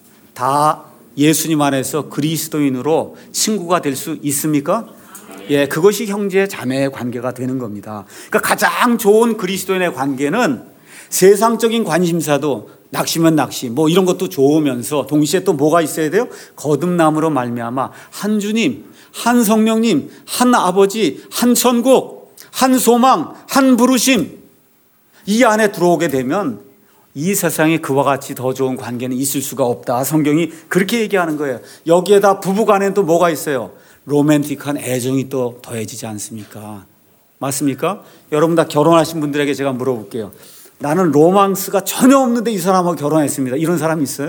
다 예수님 안에서 그리스도인으로 친구가 될 수 있습니까? 그것이 형제 자매의 관계가 되는 겁니다. 그러니까 가장 좋은 그리스도인의 관계는 세상적인 관심사도 낚시면 낚시 뭐 이런 것도 좋으면서 동시에 또 뭐가 있어야 돼요? 거듭남으로 말미암아 한 주님, 한 성령님, 한 아버지, 한 천국, 한 소망, 한 부르심, 이 안에 들어오게 되면 이 세상에 그와 같이 더 좋은 관계는 있을 수가 없다. 성경이 그렇게 얘기하는 거예요. 여기에다 부부간에는 또 뭐가 있어요? 로맨틱한 애정이 또 더해지지 않습니까? 맞습니까? 여러분 다 결혼하신 분들에게 제가 물어볼게요. 나는 로망스가 전혀 없는데 이 사람하고 결혼했습니다. 이런 사람이 있어요?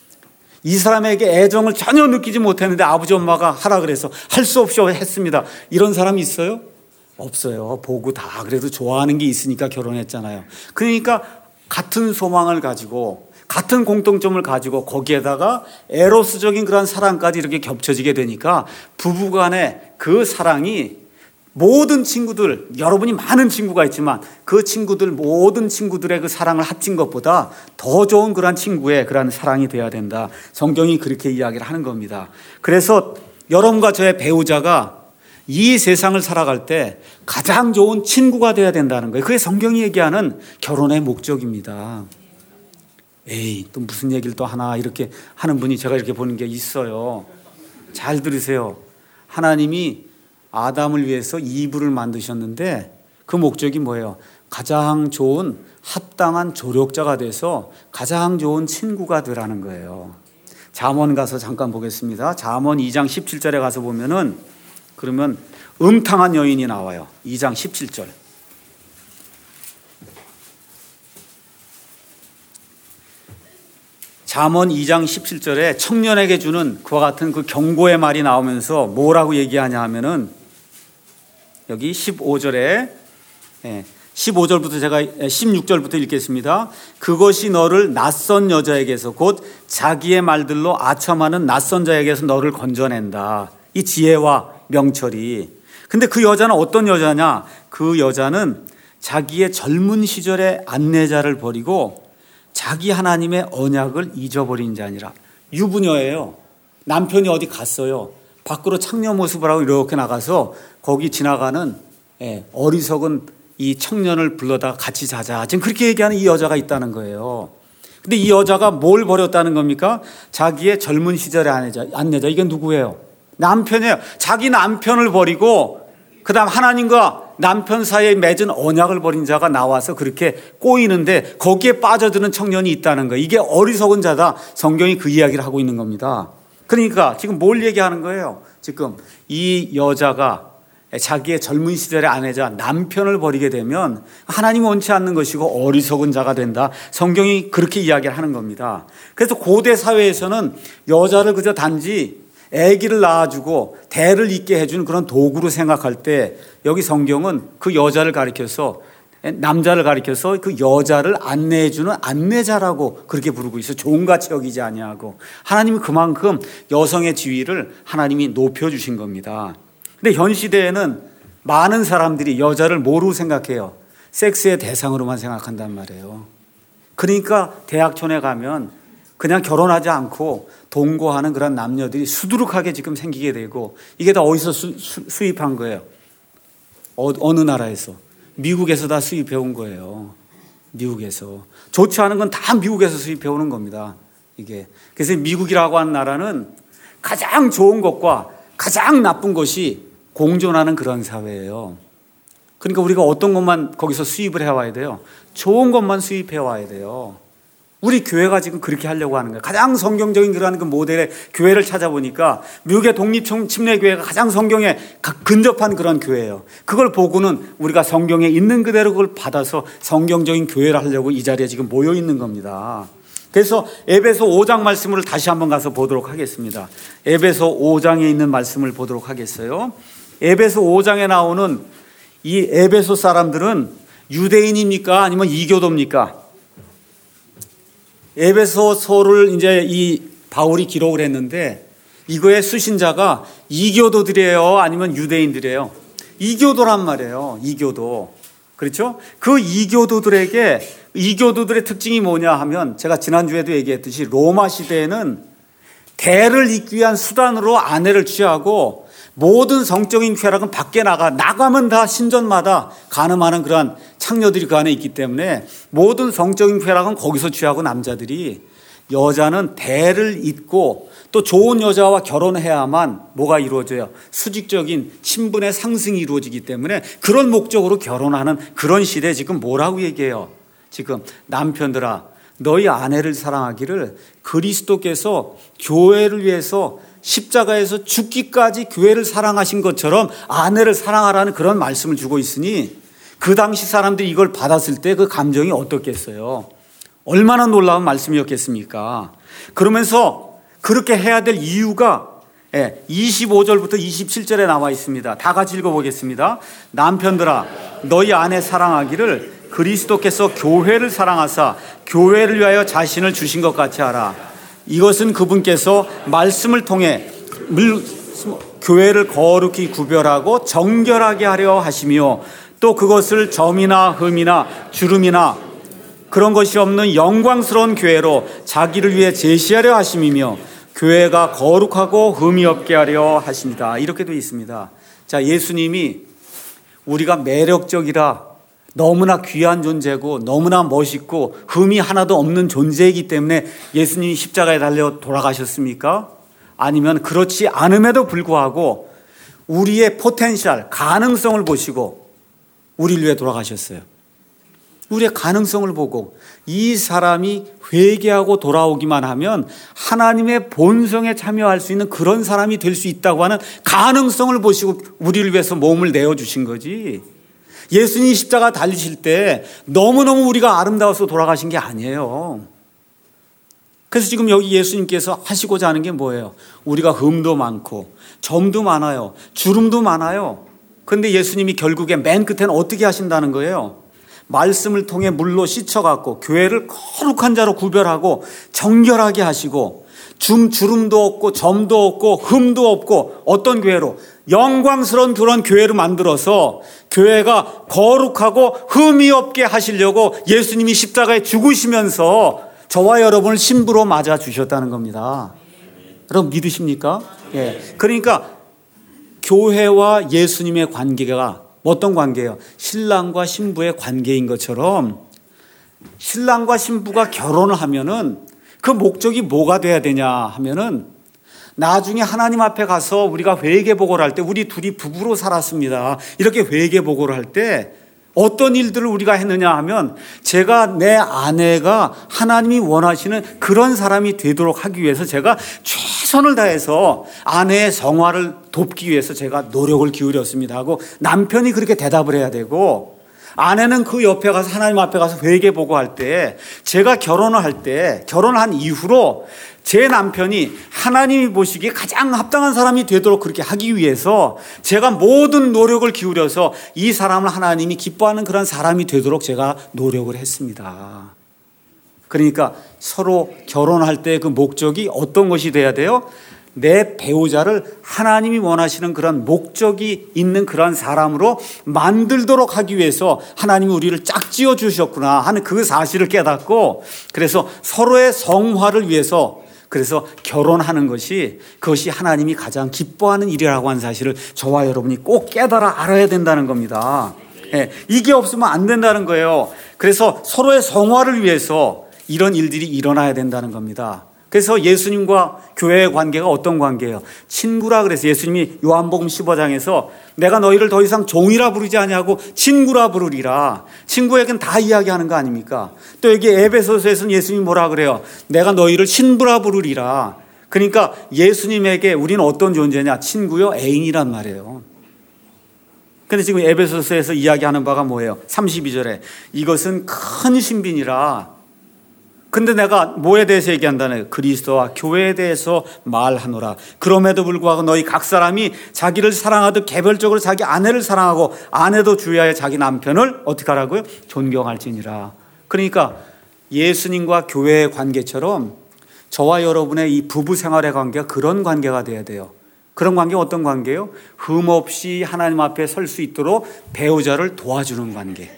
이 사람에게 애정을 전혀 느끼지 못했는데 아버지 엄마가 하라 그래서 할 수 없이 했습니다. 이런 사람이 있어요? 없어요. 보고 다 그래도 좋아하는 게 있으니까 결혼했잖아요. 그러니까 같은 소망을 가지고 같은 공통점을 가지고 거기에다가 에로스적인 그런 사랑까지 이렇게 겹쳐지게 되니까 부부간의 그 사랑이 모든 친구들, 여러분이 많은 친구가 있지만 그 친구들 모든 친구들의 그 사랑을 합친 것보다 더 좋은 그런 친구의 그런 사랑이 돼야 된다. 성경이 그렇게 이야기를 하는 겁니다. 그래서 여러분과 저의 배우자가 이 세상을 살아갈 때 가장 좋은 친구가 돼야 된다는 거예요. 그게 성경이 얘기하는 결혼의 목적입니다. 또 무슨 얘기를 또 하나 이렇게 하는 분이 제가 이렇게 보는 게 있어요. 잘 들으세요. 하나님이 아담을 위해서 이브를 만드셨는데 그 목적이 뭐예요? 가장 좋은 합당한 조력자가 돼서 가장 좋은 친구가 되라는 거예요. 잠언 가서 잠깐 보겠습니다. 잠언 2장 17절에 가서 보면은 그러면 음탕한 여인이 나와요. 2장 17절. 잠언 2장 17절에 청년에게 주는 그와 같은 그 경고의 말이 나오면서 뭐라고 얘기하냐 하면은 여기 15절에 15절부터 제가 16절부터 읽겠습니다. 그것이 너를 낯선 여자에게서 곧 자기의 말들로 아첨하는 낯선 자에게서 너를 건져낸다. 이 지혜와 명철이. 근데 그 여자는 어떤 여자냐? 그 여자는 자기의 젊은 시절의 안내자를 버리고 자기 하나님의 언약을 잊어버린 자니라. 유부녀예요. 남편이 어디 갔어요. 밖으로 창녀 모습을 하고 이렇게 나가서 거기 지나가는 어리석은 이 청년을 불러다 같이 자자. 지금 그렇게 얘기하는 이 여자가 있다는 거예요. 근데 이 여자가 뭘 버렸다는 겁니까? 자기의 젊은 시절의 안내자. 이게 누구예요? 남편이에요. 자기 남편을 버리고 그 다음 하나님과 남편 사이에 맺은 언약을 버린 자가 나와서 그렇게 꼬이는데 거기에 빠져드는 청년이 있다는 거예요. 이게 어리석은 자다. 성경이 그 이야기를 하고 있는 겁니다. 그러니까 지금 뭘 얘기하는 거예요? 지금 이 여자가 자기의 젊은 시절의 아내자 남편을 버리게 되면 하나님이 원치 않는 것이고 어리석은 자가 된다. 성경이 그렇게 이야기를 하는 겁니다. 그래서 고대 사회에서는 여자를 그저 단지 아기를 낳아주고 대를 잇게 해주는 그런 도구로 생각할 때 여기 성경은 그 여자를 가리켜서 남자를 가리켜서 그 여자를 안내해주는 안내자라고 그렇게 부르고 있어. 종같이 여기지 아니하고 하나님이 그만큼 여성의 지위를 하나님이 높여주신 겁니다. 근데 현 시대에는 많은 사람들이 여자를 뭐로 생각해요? 섹스의 대상으로만 생각한단 말이에요. 그러니까 대학촌에 가면 그냥 결혼하지 않고 동거하는 그런 남녀들이 수두룩하게 지금 생기게 되고 이게 다 어디서 수입한 거예요? 어느 나라에서? 미국에서 다 수입해 온 거예요. 미국에서. 좋지 않은 건 다 미국에서 수입해 오는 겁니다. 이게. 그래서 미국이라고 하는 나라는 가장 좋은 것과 가장 나쁜 것이 공존하는 그런 사회예요. 그러니까 우리가 어떤 것만 거기서 수입을 해와야 돼요? 좋은 것만 수입해 와야 돼요. 우리 교회가 지금 그렇게 하려고 하는 거예요. 가장 성경적인 그런 그 모델의 교회를 찾아보니까 미국의 독립침례교회가 가장 성경에 근접한 그런 교회예요. 그걸 보고는 우리가 성경에 있는 그대로 그걸 받아서 성경적인 교회를 하려고 이 자리에 지금 모여 있는 겁니다. 그래서 에베소 5장 말씀을 다시 한번 가서 보도록 하겠습니다. 에베소 5장에 있는 말씀을 보도록 하겠어요. 에베소 5장에 나오는 이 에베소 사람들은 유대인입니까? 아니면 이교도입니까? 에베소서를 이제 이 바울이 기록을 했는데 이거의 수신자가 이교도들이에요? 아니면 유대인들이에요? 이교도란 말이에요. 이교도. 그렇죠? 그 이교도들의 특징이 뭐냐 하면 제가 지난주에도 얘기했듯이 로마 시대에는 대를 잇기 위한 수단으로 아내를 취하고 모든 성적인 쾌락은 밖에 나가면 다 신전마다 간음하는 그러한 창녀들이 그 안에 있기 때문에 모든 성적인 쾌락은 거기서 취하고 남자들이 여자는 대를 잇고 또 좋은 여자와 결혼해야만 뭐가 이루어져요? 수직적인 신분의 상승이 이루어지기 때문에 그런 목적으로 결혼하는 그런 시대에 지금 뭐라고 얘기해요? 지금 남편들아 너희 아내를 사랑하기를 그리스도께서 교회를 위해서 십자가에서 죽기까지 교회를 사랑하신 것처럼 아내를 사랑하라는 그런 말씀을 주고 있으니 그 당시 사람들이 이걸 받았을 때 그 감정이 어떻겠어요? 얼마나 놀라운 말씀이었겠습니까? 그러면서 그렇게 해야 될 이유가 25절부터 27절에 나와 있습니다. 다 같이 읽어보겠습니다. 남편들아 너희 아내 사랑하기를 그리스도께서 교회를 사랑하사 교회를 위하여 자신을 주신 것 같이 하라. 이것은 그분께서 말씀을 통해 교회를 거룩히 구별하고 정결하게 하려 하시며 또 그것을 점이나 흠이나 주름이나 그런 것이 없는 영광스러운 교회로 자기를 위해 제시하려 하심이며 교회가 거룩하고 흠이 없게 하려 하십니다. 이렇게 되어 있습니다. 자, 예수님이 우리가 매력적이라 너무나 귀한 존재고 너무나 멋있고 흠이 하나도 없는 존재이기 때문에 예수님이 십자가에 달려 돌아가셨습니까? 아니면 그렇지 않음에도 불구하고 우리의 포텐셜, 가능성을 보시고 우리를 위해 돌아가셨어요. 우리의 가능성을 보고 이 사람이 회개하고 돌아오기만 하면 하나님의 본성에 참여할 수 있는 그런 사람이 될 수 있다고 하는 가능성을 보시고 우리를 위해서 몸을 내어주신 거지. 예수님이 십자가 달리실 때 너무너무 우리가 아름다워서 돌아가신 게 아니에요. 그래서 지금 여기 예수님께서 하시고자 하는 게 뭐예요? 우리가 흠도 많고 점도 많아요. 주름도 많아요. 그런데 예수님이 결국에 맨 끝에는 어떻게 하신다는 거예요? 말씀을 통해 물로 씻어갖고 교회를 거룩한 자로 구별하고 정결하게 하시고 주름도 없고 점도 없고 흠도 없고 어떤 교회로? 영광스러운 그런 교회를 만들어서 교회가 거룩하고 흠이 없게 하시려고 예수님이 십자가에 죽으시면서 저와 여러분을 신부로 맞아 주셨다는 겁니다. 여러분 믿으십니까? 예. 그러니까 교회와 예수님의 관계가 어떤 관계예요? 신랑과 신부의 관계인 것처럼 신랑과 신부가 결혼을 하면은 그 목적이 뭐가 돼야 되냐 하면은 나중에 하나님 앞에 가서 우리가 회개보고를 할 때 우리 둘이 부부로 살았습니다. 이렇게 회개보고를 할 때 어떤 일들을 우리가 했느냐 하면 제가 내 아내가 하나님이 원하시는 그런 사람이 되도록 하기 위해서 제가 최선을 다해서 아내의 성화를 돕기 위해서 제가 노력을 기울였습니다 하고 남편이 그렇게 대답을 해야 되고, 아내는 그 옆에 가서 하나님 앞에 가서 회개 보고할 때, 제가 결혼을 할 때, 결혼한 이후로 제 남편이 하나님이 보시기에 가장 합당한 사람이 되도록 그렇게 하기 위해서 제가 모든 노력을 기울여서 이 사람을 하나님이 기뻐하는 그런 사람이 되도록 제가 노력을 했습니다. 그러니까 서로 결혼할 때 그 목적이 어떤 것이 돼야 돼요? 내 배우자를 하나님이 원하시는 그런 목적이 있는 그런 사람으로 만들도록 하기 위해서 하나님이 우리를 짝지어 주셨구나 하는 그 사실을 깨닫고, 그래서 서로의 성화를 위해서 그래서 결혼하는 것이, 그것이 하나님이 가장 기뻐하는 일이라고 하는 사실을 저와 여러분이 꼭 깨달아 알아야 된다는 겁니다. 예, 이게 없으면 안 된다는 거예요. 그래서 서로의 성화를 위해서 이런 일들이 일어나야 된다는 겁니다. 그래서 예수님과 교회의 관계가 어떤 관계예요? 친구라 그래서 예수님이 요한복음 15장에서 내가 너희를 더 이상 종이라 부르지 아니하고 친구라 부르리라. 친구에겐 다 이야기하는 거 아닙니까? 또 여기 에베소서에서는 예수님이 뭐라 그래요? 내가 너희를 신부라 부르리라. 그러니까 예수님에게 우리는 어떤 존재냐? 친구요, 애인이란 말이에요. 근데 지금 에베소서에서 이야기하는 바가 뭐예요? 32절에 이것은 큰 신비니라. 근데 내가 뭐에 대해서 얘기한다네? 그리스도와 교회에 대해서 말하노라. 그럼에도 불구하고 너희 각 사람이 자기를 사랑하듯 개별적으로 자기 아내를 사랑하고 아내도 주의하여 자기 남편을 어떻게 하라고요? 존경할지니라. 그러니까 예수님과 교회의 관계처럼 저와 여러분의 이 부부 생활의 관계가 그런 관계가 돼야 돼요. 그런 관계가 어떤 관계예요? 흠없이 하나님 앞에 설 수 있도록 배우자를 도와주는 관계.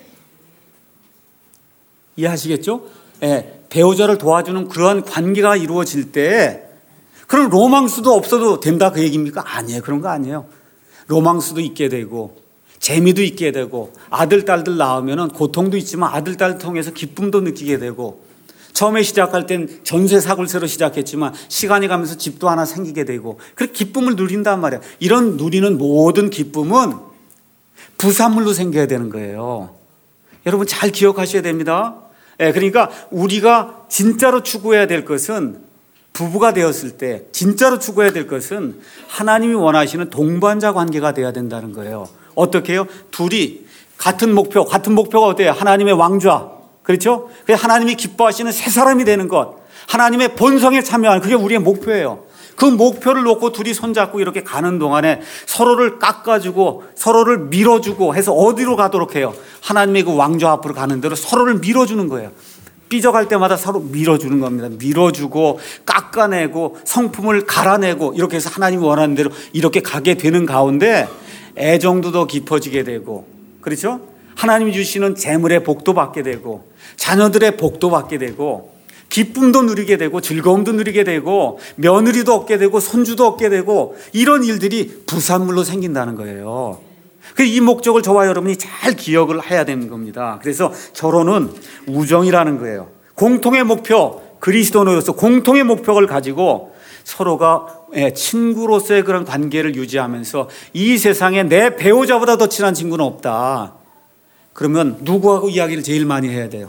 이해하시겠죠? 예, 배우자를 도와주는 그런 관계가 이루어질 때, 그럼 로망스도 없어도 된다 그 얘기입니까? 아니에요. 그런 거 아니에요. 로망스도 있게 되고 재미도 있게 되고, 아들 딸들 낳으면 고통도 있지만 아들 딸 통해서 기쁨도 느끼게 되고, 처음에 시작할 땐 전세 사고를 새로 시작했지만 시간이 가면서 집도 하나 생기게 되고, 그렇게 기쁨을 누린단 말이에요. 이런 누리는 모든 기쁨은 부산물로 생겨야 되는 거예요. 여러분 잘 기억하셔야 됩니다. 그러니까 우리가 진짜로 추구해야 될 것은, 부부가 되었을 때 진짜로 추구해야 될 것은 하나님이 원하시는 동반자 관계가 되어야 된다는 거예요. 어떻게 해요? 둘이 같은 목표가 어때요? 하나님의 왕좌. 그렇죠? 하나님이 기뻐하시는 새 사람이 되는 것, 하나님의 본성에 참여하는, 그게 우리의 목표예요. 그 목표를 놓고 둘이 손잡고 이렇게 가는 동안에 서로를 깎아주고 서로를 밀어주고 해서 어디로 가도록 해요? 하나님의 그 왕좌 앞으로 가는 대로 서로를 밀어주는 거예요. 삐져갈 때마다 서로 밀어주는 겁니다. 밀어주고 깎아내고 성품을 갈아내고, 이렇게 해서 하나님이 원하는 대로 이렇게 가게 되는 가운데 애정도 더 깊어지게 되고, 그렇죠? 하나님이 주시는 재물의 복도 받게 되고, 자녀들의 복도 받게 되고, 기쁨도 누리게 되고, 즐거움도 누리게 되고, 며느리도 얻게 되고, 손주도 얻게 되고, 이런 일들이 부산물로 생긴다는 거예요. 이 목적을 저와 여러분이 잘 기억을 해야 되는 겁니다. 그래서 결혼은 우정이라는 거예요. 공통의 목표, 그리스도인으로서 공통의 목표를 가지고 서로가 친구로서의 그런 관계를 유지하면서, 이 세상에 내 배우자보다 더 친한 친구는 없다. 그러면 누구하고 이야기를 제일 많이 해야 돼요?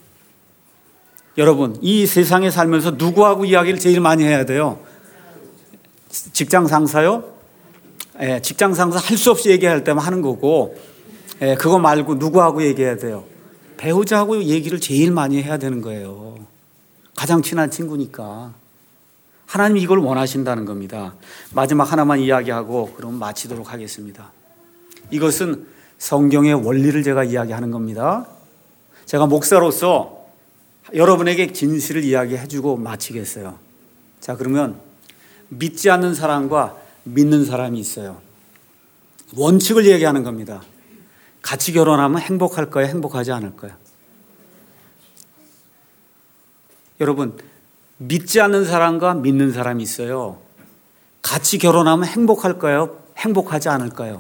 여러분, 이 세상에 살면서 누구하고 이야기를 제일 많이 해야 돼요? 직장 상사요? 직장 상사 할 수 없이 얘기할 때만 하는 거고, 그거 말고 누구하고 얘기해야 돼요? 배우자하고 얘기를 제일 많이 해야 되는 거예요. 가장 친한 친구니까. 하나님이 이걸 원하신다는 겁니다. 마지막 하나만 이야기하고 그럼 마치도록 하겠습니다. 이것은 성경의 원리를 제가 이야기하는 겁니다. 제가 목사로서 여러분에게 진실을 이야기해주고 마치겠어요. 자, 그러면 믿지 않는 사람과 믿는 사람이 있어요. 원칙을 얘기하는 겁니다. 같이 결혼하면 행복할까요? 행복하지 않을까요? 여러분, 믿지 않는 사람과 믿는 사람이 있어요. 같이 결혼하면 행복할까요? 행복하지 않을까요?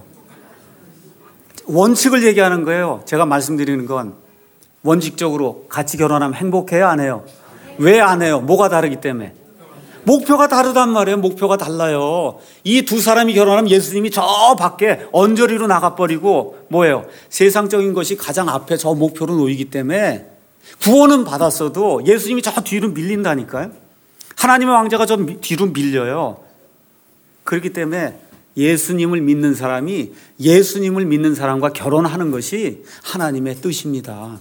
원칙을 얘기하는 거예요. 제가 말씀드리는 건 원칙적으로 같이 결혼하면 행복해요? 안 해요? 왜 안 해요? 뭐가 다르기 때문에? 목표가 다르단 말이에요. 목표가 달라요. 이 두 사람이 결혼하면 예수님이 저 밖에 언저리로 나가버리고 뭐예요? 세상적인 것이 가장 앞에 저 목표로 놓이기 때문에 구원은 받았어도 예수님이 저 뒤로 밀린다니까요. 하나님의 왕자가 저 뒤로 밀려요. 그렇기 때문에 예수님을 믿는 사람이 예수님을 믿는 사람과 결혼하는 것이 하나님의 뜻입니다.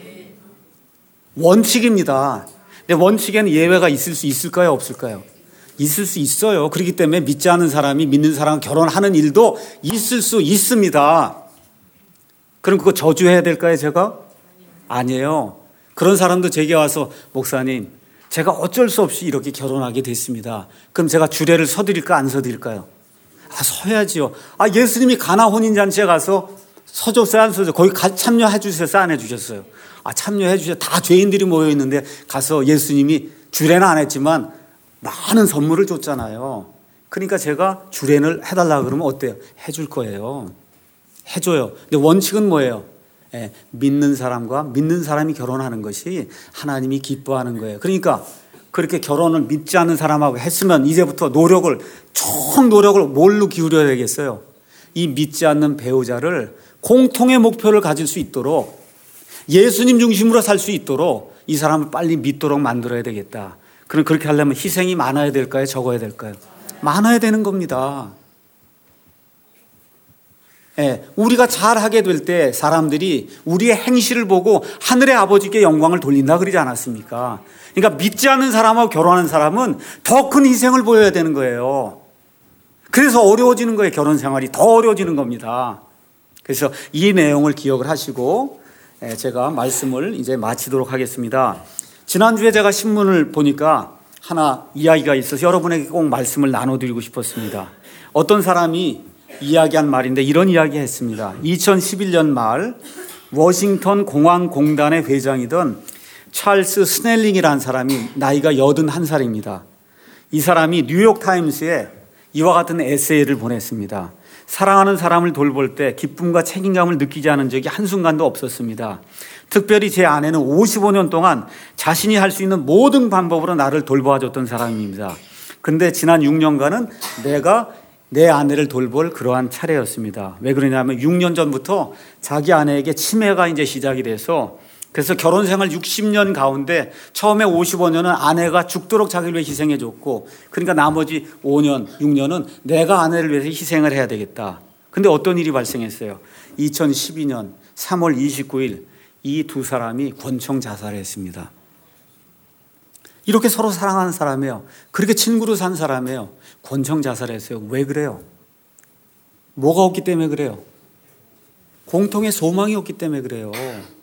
원칙입니다. 근데 원칙에는 예외가 있을 수 있을까요? 없을까요? 있을 수 있어요. 그렇기 때문에 믿지 않는 사람이 믿는 사람과 결혼하는 일도 있을 수 있습니다. 그럼 그거 저주해야 될까요, 제가? 아니에요. 그런 사람도 제게 와서 목사님, 제가 어쩔 수 없이 이렇게 결혼하게 됐습니다. 그럼 제가 주례를 서드릴까 안 서드릴까요? 서야지요. 예수님이 가나 혼인잔치에 가서 서줬어요, 안 서줬어요? 거기 참여해 주셨어요, 안 해주셨어요? 참여해 주셨어요. 다 죄인들이 모여있는데 가서 예수님이 주례는 안 했지만 많은 선물을 줬잖아요. 그러니까 제가 주례를 해달라 그러면 어때요? 해줄 거예요. 해줘요. 근데 원칙은 뭐예요? 믿는 사람과 믿는 사람이 결혼하는 것이 하나님이 기뻐하는 거예요. 그러니까 그렇게 결혼을 믿지 않는 사람하고 했으면 이제부터 총 노력을 뭘로 기울여야 되겠어요? 이 믿지 않는 배우자를 공통의 목표를 가질 수 있도록 예수님 중심으로 살 수 있도록 이 사람을 빨리 믿도록 만들어야 되겠다. 그럼 그렇게 하려면 희생이 많아야 될까요? 적어야 될까요? 많아야 되는 겁니다. 우리가 잘하게 될 때 사람들이 우리의 행실을 보고 하늘의 아버지께 영광을 돌린다 그러지 않았습니까? 그러니까 믿지 않는 사람하고 결혼하는 사람은 더 큰 희생을 보여야 되는 거예요. 그래서 어려워지는 거예요. 결혼 생활이 더 어려워지는 겁니다. 그래서 이 내용을 기억을 하시고 제가 말씀을 이제 마치도록 하겠습니다. 지난주에 제가 신문을 보니까 하나 이야기가 있어서 여러분에게 꼭 말씀을 나눠드리고 싶었습니다. 어떤 사람이 이야기한 말인데 이런 이야기 했습니다. 2011년 말 워싱턴 공항공단의 회장이던 찰스 스넬링이라는 사람이 나이가 81살입니다. 이 사람이 뉴욕타임스에 이와 같은 에세이를 보냈습니다. 사랑하는 사람을 돌볼 때 기쁨과 책임감을 느끼지 않은 적이 한순간도 없었습니다. 특별히 제 아내는 55년 동안 자신이 할 수 있는 모든 방법으로 나를 돌봐줬던 사람입니다. 그런데 지난 6년간은 내가 내 아내를 돌볼 그러한 차례였습니다. 왜 그러냐면 6년 전부터 자기 아내에게 치매가 이제 시작이 돼서 그래서 결혼 생활 60년 가운데 처음에 55년은 아내가 죽도록 자기를 위해 희생해 줬고 그러니까 나머지 5년, 6년은 내가 아내를 위해서 희생을 해야 되겠다. 근데 어떤 일이 발생했어요? 2012년 3월 29일 이 두 사람이 권총 자살을 했습니다. 이렇게 서로 사랑하는 사람이에요. 그렇게 친구로 산 사람이에요. 권총 자살을 했어요. 왜 그래요? 뭐가 없기 때문에 그래요? 공통의 소망이 없기 때문에 그래요.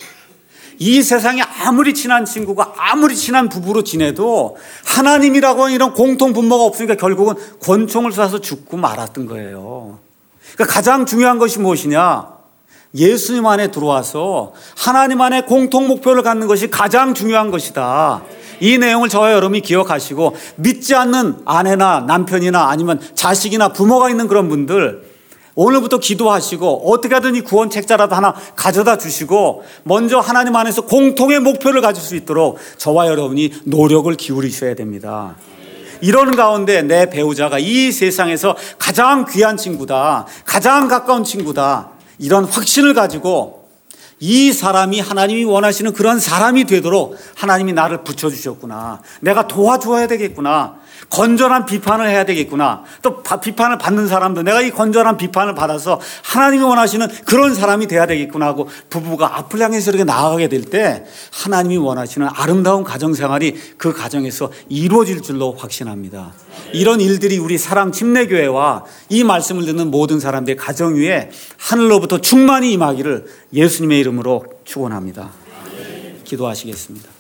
이 세상에 아무리 친한 친구가 아무리 친한 부부로 지내도 하나님이라고 하는 이런 공통 분모가 없으니까 결국은 권총을 쏴서 죽고 말았던 거예요. 그러니까 가장 중요한 것이 무엇이냐? 예수님 안에 들어와서 하나님 안에 공통 목표를 갖는 것이 가장 중요한 것이다. 이 내용을 저와 여러분이 기억하시고 믿지 않는 아내나 남편이나 아니면 자식이나 부모가 있는 그런 분들 오늘부터 기도하시고 어떻게 하든 이 구원 책자라도 하나 가져다 주시고 먼저 하나님 안에서 공통의 목표를 가질 수 있도록 저와 여러분이 노력을 기울이셔야 됩니다. 이런 가운데 내 배우자가 이 세상에서 가장 귀한 친구다, 가장 가까운 친구다, 이런 확신을 가지고 이 사람이 하나님이 원하시는 그런 사람이 되도록 하나님이 나를 붙여주셨구나, 내가 도와줘야 되겠구나, 건전한 비판을 해야 되겠구나, 또 비판을 받는 사람도 내가 이 건전한 비판을 받아서 하나님이 원하시는 그런 사람이 돼야 되겠구나 하고 부부가 앞을 향해서 이렇게 나아가게 될 때 하나님이 원하시는 아름다운 가정생활이 그 가정에서 이루어질 줄로 확신합니다. 이런 일들이 우리 사랑 침례교회와 이 말씀을 듣는 모든 사람들의 가정 위에 하늘로부터 충만히 임하기를 예수님의 이름으로 축원합니다. 기도하시겠습니다.